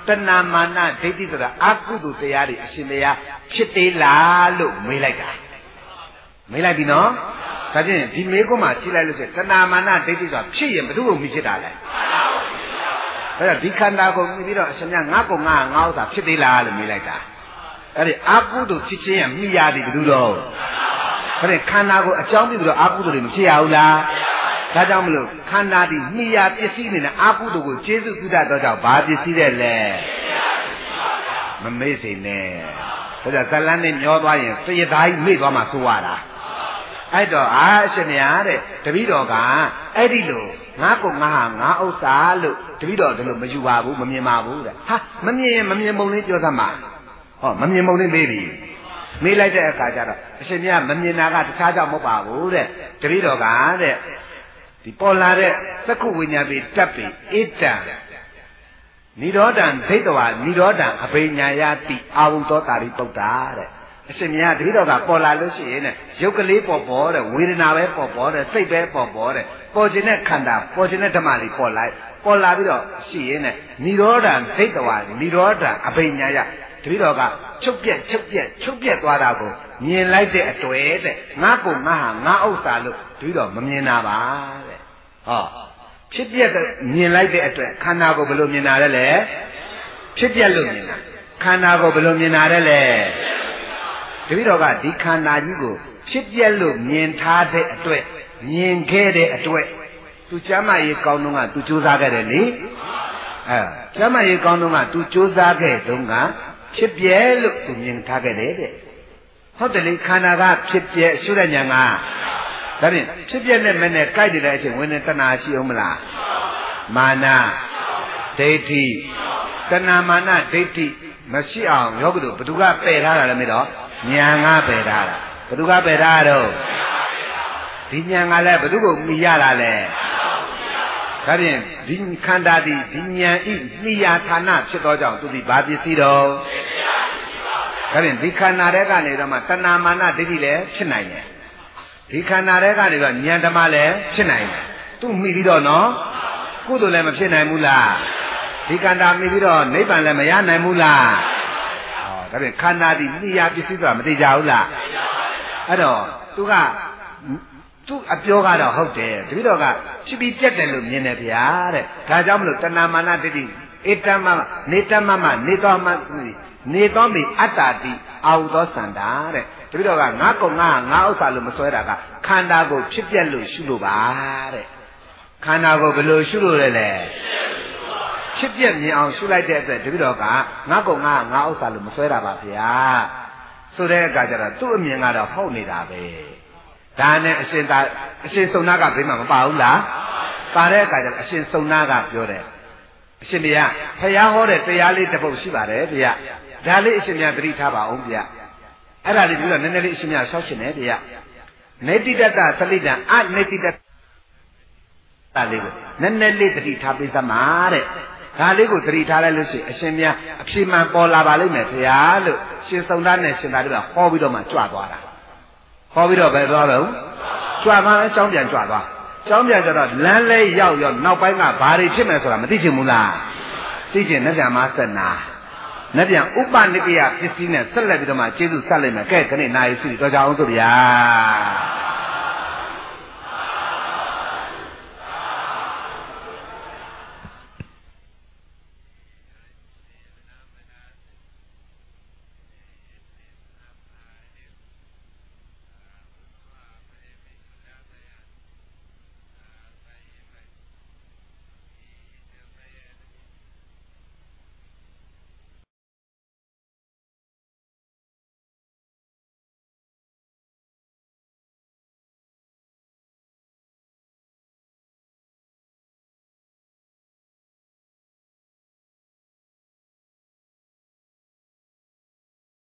တဏမာနဒိဋ္ဌိဆိုတာအကုသိုလ်တရားတွေအရှင်ဘုရားဖြစ်သေးလားလို့မေးလိုက်တာမေးလိုက်ပြီနော်ဒါဖြင့်ဒီမေးခွန်းမှာကြည့်လိုက်လို့ဆိုတဏမာနဒိဋ္ဌိဆိုတာဖြစ်ရင်ဘယ်သူ့ကိုမြည်ဖြစ်တာလဲဒါကြောင့်ဒီခန္ဓာကိုမြည်ပြီးတော့အရှင်မြတ်ငါကုံငါဥစ္စာဖြစ်သေးလားလို့မေးလိုက်တာအဲ့ဒီအကုသိုလ်ဖြစ်ခြင်းရမြည်ရသည်ဘယ်သူတော့ဒါဖြင့်ခန္ဓာကိုအကြောင်းပြုပြီးတော့အကုသိုလ်တွေမဖြစ်ရဘူးလားဒါကြောင့်မလို့ခန္ဓာဒီမြည်ရပစ္စည်းနေတဲ့အာဟုတုကိုကျေစုပြုတတ်တော့ကြောင့်ဘာပစ္စည်းတဲ့လဲမမေ့စိနဲ့ဒါကြောင့်ဇလန်းနဲ့ညောသွားရင်သရသားကြီးမေ့သွားမှဆိုရတာအဲ့တော့အရှင်မြတ်တဲ့တပည့်တော်ကအဲ့ဒီလိုငါကုံငါဟာငါဥစ္စာလို့တပည့်တော်ဒီလိုမယူပါဘူးမမြင်ပါဘူးတဲ့ဟာမမြင်ရင်မမြင်ပုံလေးပြောသမှာဟောမမြင်ပုံလေးမေးပြီမေးလိုက်တဲ့အခါကျတော့အရှင်မြတ်မမြင်တာကတခြားကြောင့်မဟုတ်ပါဘူးတဲ့တပည့်တော်ကတဲ့ဒီပေါ်လာတဲ့သက္ကုဝိညာဉ်ပေတပ်ပေဣတံနိရောဓံဒိဋ္ဌဝါနိရောဓံအဘိညာယတိအာဝုသောတာရိပုတ္တာတဲ့အရှင်မြတ်တပည့်တော်ကပေါ်လာလို့ရှိရင်တဲ့ရုပ်ကလေးပေါ်ပေါ်တဲ့ဝေဒနာပဲပေါ်ပေါ်တဲ့စိတ်ပဲပေါ်ပေါ်တဲ့ပေါ်ခြင်းတဲ့ခန္ဓာပေါ်ခြင်းတဲ့ဓမ္မလေးပေါ်လိုက်ပေါ်လာပြီးတော့ရှိရင်တဲ့နိရောဓံဒိဋ္ဌဝါနိရောဓံအဘိညာယတပည့်တော်ကချုပ်ပြက်သွားတာကိုမြင်လိုက်တဲ့အတွေ့တဲ့ငါကုံငါဟာငါဥစ္စာလို့တပည့်တော်မမြင်တာပါတဲ့ဟောဖြစ်ပြက်မြင်လိုက်တဲ့အတွက်ခန္ဓာကိုဘယ်လိုမြင်တာလဲဖြစ်ပြက်လို့မြင်တာခန္ဓာကိုဘယ်လိုမြင်တာလဲတပည့်တော်ကဒီခန္ဓာကြီးကိုဖြစ်ပြက်လို့မြင်ထားတဲ့အတွက်မြင်ခဲ့တဲ့အတွက်သူကျမ်းမာရေးကောင်းတော့ကသူစူးစမ်းခဲ့တယ်လေကျမ်းမာရေးကောင်းတော့ကသူစူးစမ်းခဲ့တုန်းကဖြစ်ပြက်လို့သူမြင်ထားခဲ့တယ်တဲ့ဟုတ်တယ်လေခန္ဓာကဖြစ်ပြက်ရှုတဲ့ဉာဏ်ကဒါဖြင့်ဖြစ်ပြက်နဲ့မဲ့နဲ့ကြိုက်နေတဲ့အချိန်ဝင်နေတဏှာရှိအောင်မလားမာနဒိဋ္ဌိတဏှာမာနဒိဋ္ဌိမရှိအောင်ယောဂတို့ဘသူကပယ်ထားတာလဲမတော့ဉာဏ်ကပယ်ထားတာဘသူကပယ်ထားတော့ဒီဉာဏ်ကလည်းဘသူကိုမိရတာလဲဒါဖြင့်ဒီခန္ဓာဒီဉာဏ်ဤမိယာဌာနဖြစ်သောကြောင့်သူဒီဘာပစ္စည်းတော့ဒါဖြင့်ဒီခန္ဓာတဲ့ကနေတော့မှတဏှာမာနဒိဋ္ဌိလည်းဖြစ်နိုင်တယ်ဒီခန္ဓာတဲ့ကနေတော့ဉာဏ်ဓမ္မလည်းဖြစ်နိုင်တယ်သူ့မိပြီးတော့နော်ကုသိုလ်လည်းမဖြစ်နိုင်ဘူးလားဒီခန္ဓာမိပြီးတော့နိဗ္ဗာန်လည်းမရနိုင်ဘူးလားဟောဒါဖြင့်ခန္ဓာဒီမိယာပစ္စည်းဆိုတာမသိကြဘူးလားအဲ့တော့သူအပြောကတော့ဟုတ်တယ်တပည့်တော်ကဖြစ်ပြီးပြတ်တယ်လို့မြင်တယ်ဗျာတဲ့ဒါကြောင့်မလို့တဏှာမာနဒိဋ္ဌိဧတမနေတမမနေတော်မနေတော်မီအတ္တတိအာဟုသောစန္ဒာတဲ့တပည့်တော်ကငါကုံငါဥစ္စာလို့မစွဲတာကခန္ဓာကိုဖြစ်ပြက်လို့ရှုလို့ပါတဲ့ခန္ဓာကိုဘယ်လိုရှုလို့လဲဖြစ်ပြက်မြင်အောင်ရှုလိုက်တဲ့အတွက်တပည့်တော်ကငါကုံငါဥစ္စာလို့မစွဲတာပါဗျာဆိုတဲ့အခါကျတော့သူ့အမြင်ကတော့ဟုတ်နေတာပဲဒါနဲ့အရှင်စုံနာကဘယ်မှာမပါဘူးလားပါတဲ့အခါကျတော့အရှင်စုံနာကပြောတယ်အရှင်ဗျာဖယားဟောတဲ့တရားလေးတစ်ပုဒ်ရှိပါတယ်ဗျာဒါလေးအရှင်ဗျာသတိထားပါအောင်ဗျာအဲ့ဒါလေးပြီးတော့နည်းနည်းလေးအရှင်ဗျာဆောက်ရှင်တယ်ဗျာနေတိတ္တသလိတံအနေတိတ္တလေးကိုနည်းနည်းလေးသတိထားပေးသမှာတဲ့ဒါလေးကိုသတိထားလိုက်လို့ရှိရင်အရှင်ဗျာအဖြေမှန်ပေါ်လာပါလိမ့်မယ်ဗျာလို့ရှင်စုံနာနဲ့ရှင်သာတို့ကဟောပြီးတော့မှကြွသွားတာဟောပြီးတော့ပဲသွားတော့ကြွသွားအကြောင်းပြန်ကြွသွားအကြောင်းပြန်ကြတော့လမ်းလဲရောက်ရောနောက်ပိုင်းကဘာတွေဖြစ်မယ်ဆိုတာမသိချင်ဘူးလားသိချင်နဲ့ပြန်မဆက်နာနဲ့ပြန်ဥပနိကယပစ္စည်းနဲ့ဆက်လက်ပြီးတော့မှကျေးဇူးဆက်လိုက်မယ်ကဲခဏနာရီစီတော့ကြအောင်ဆိုဗျာ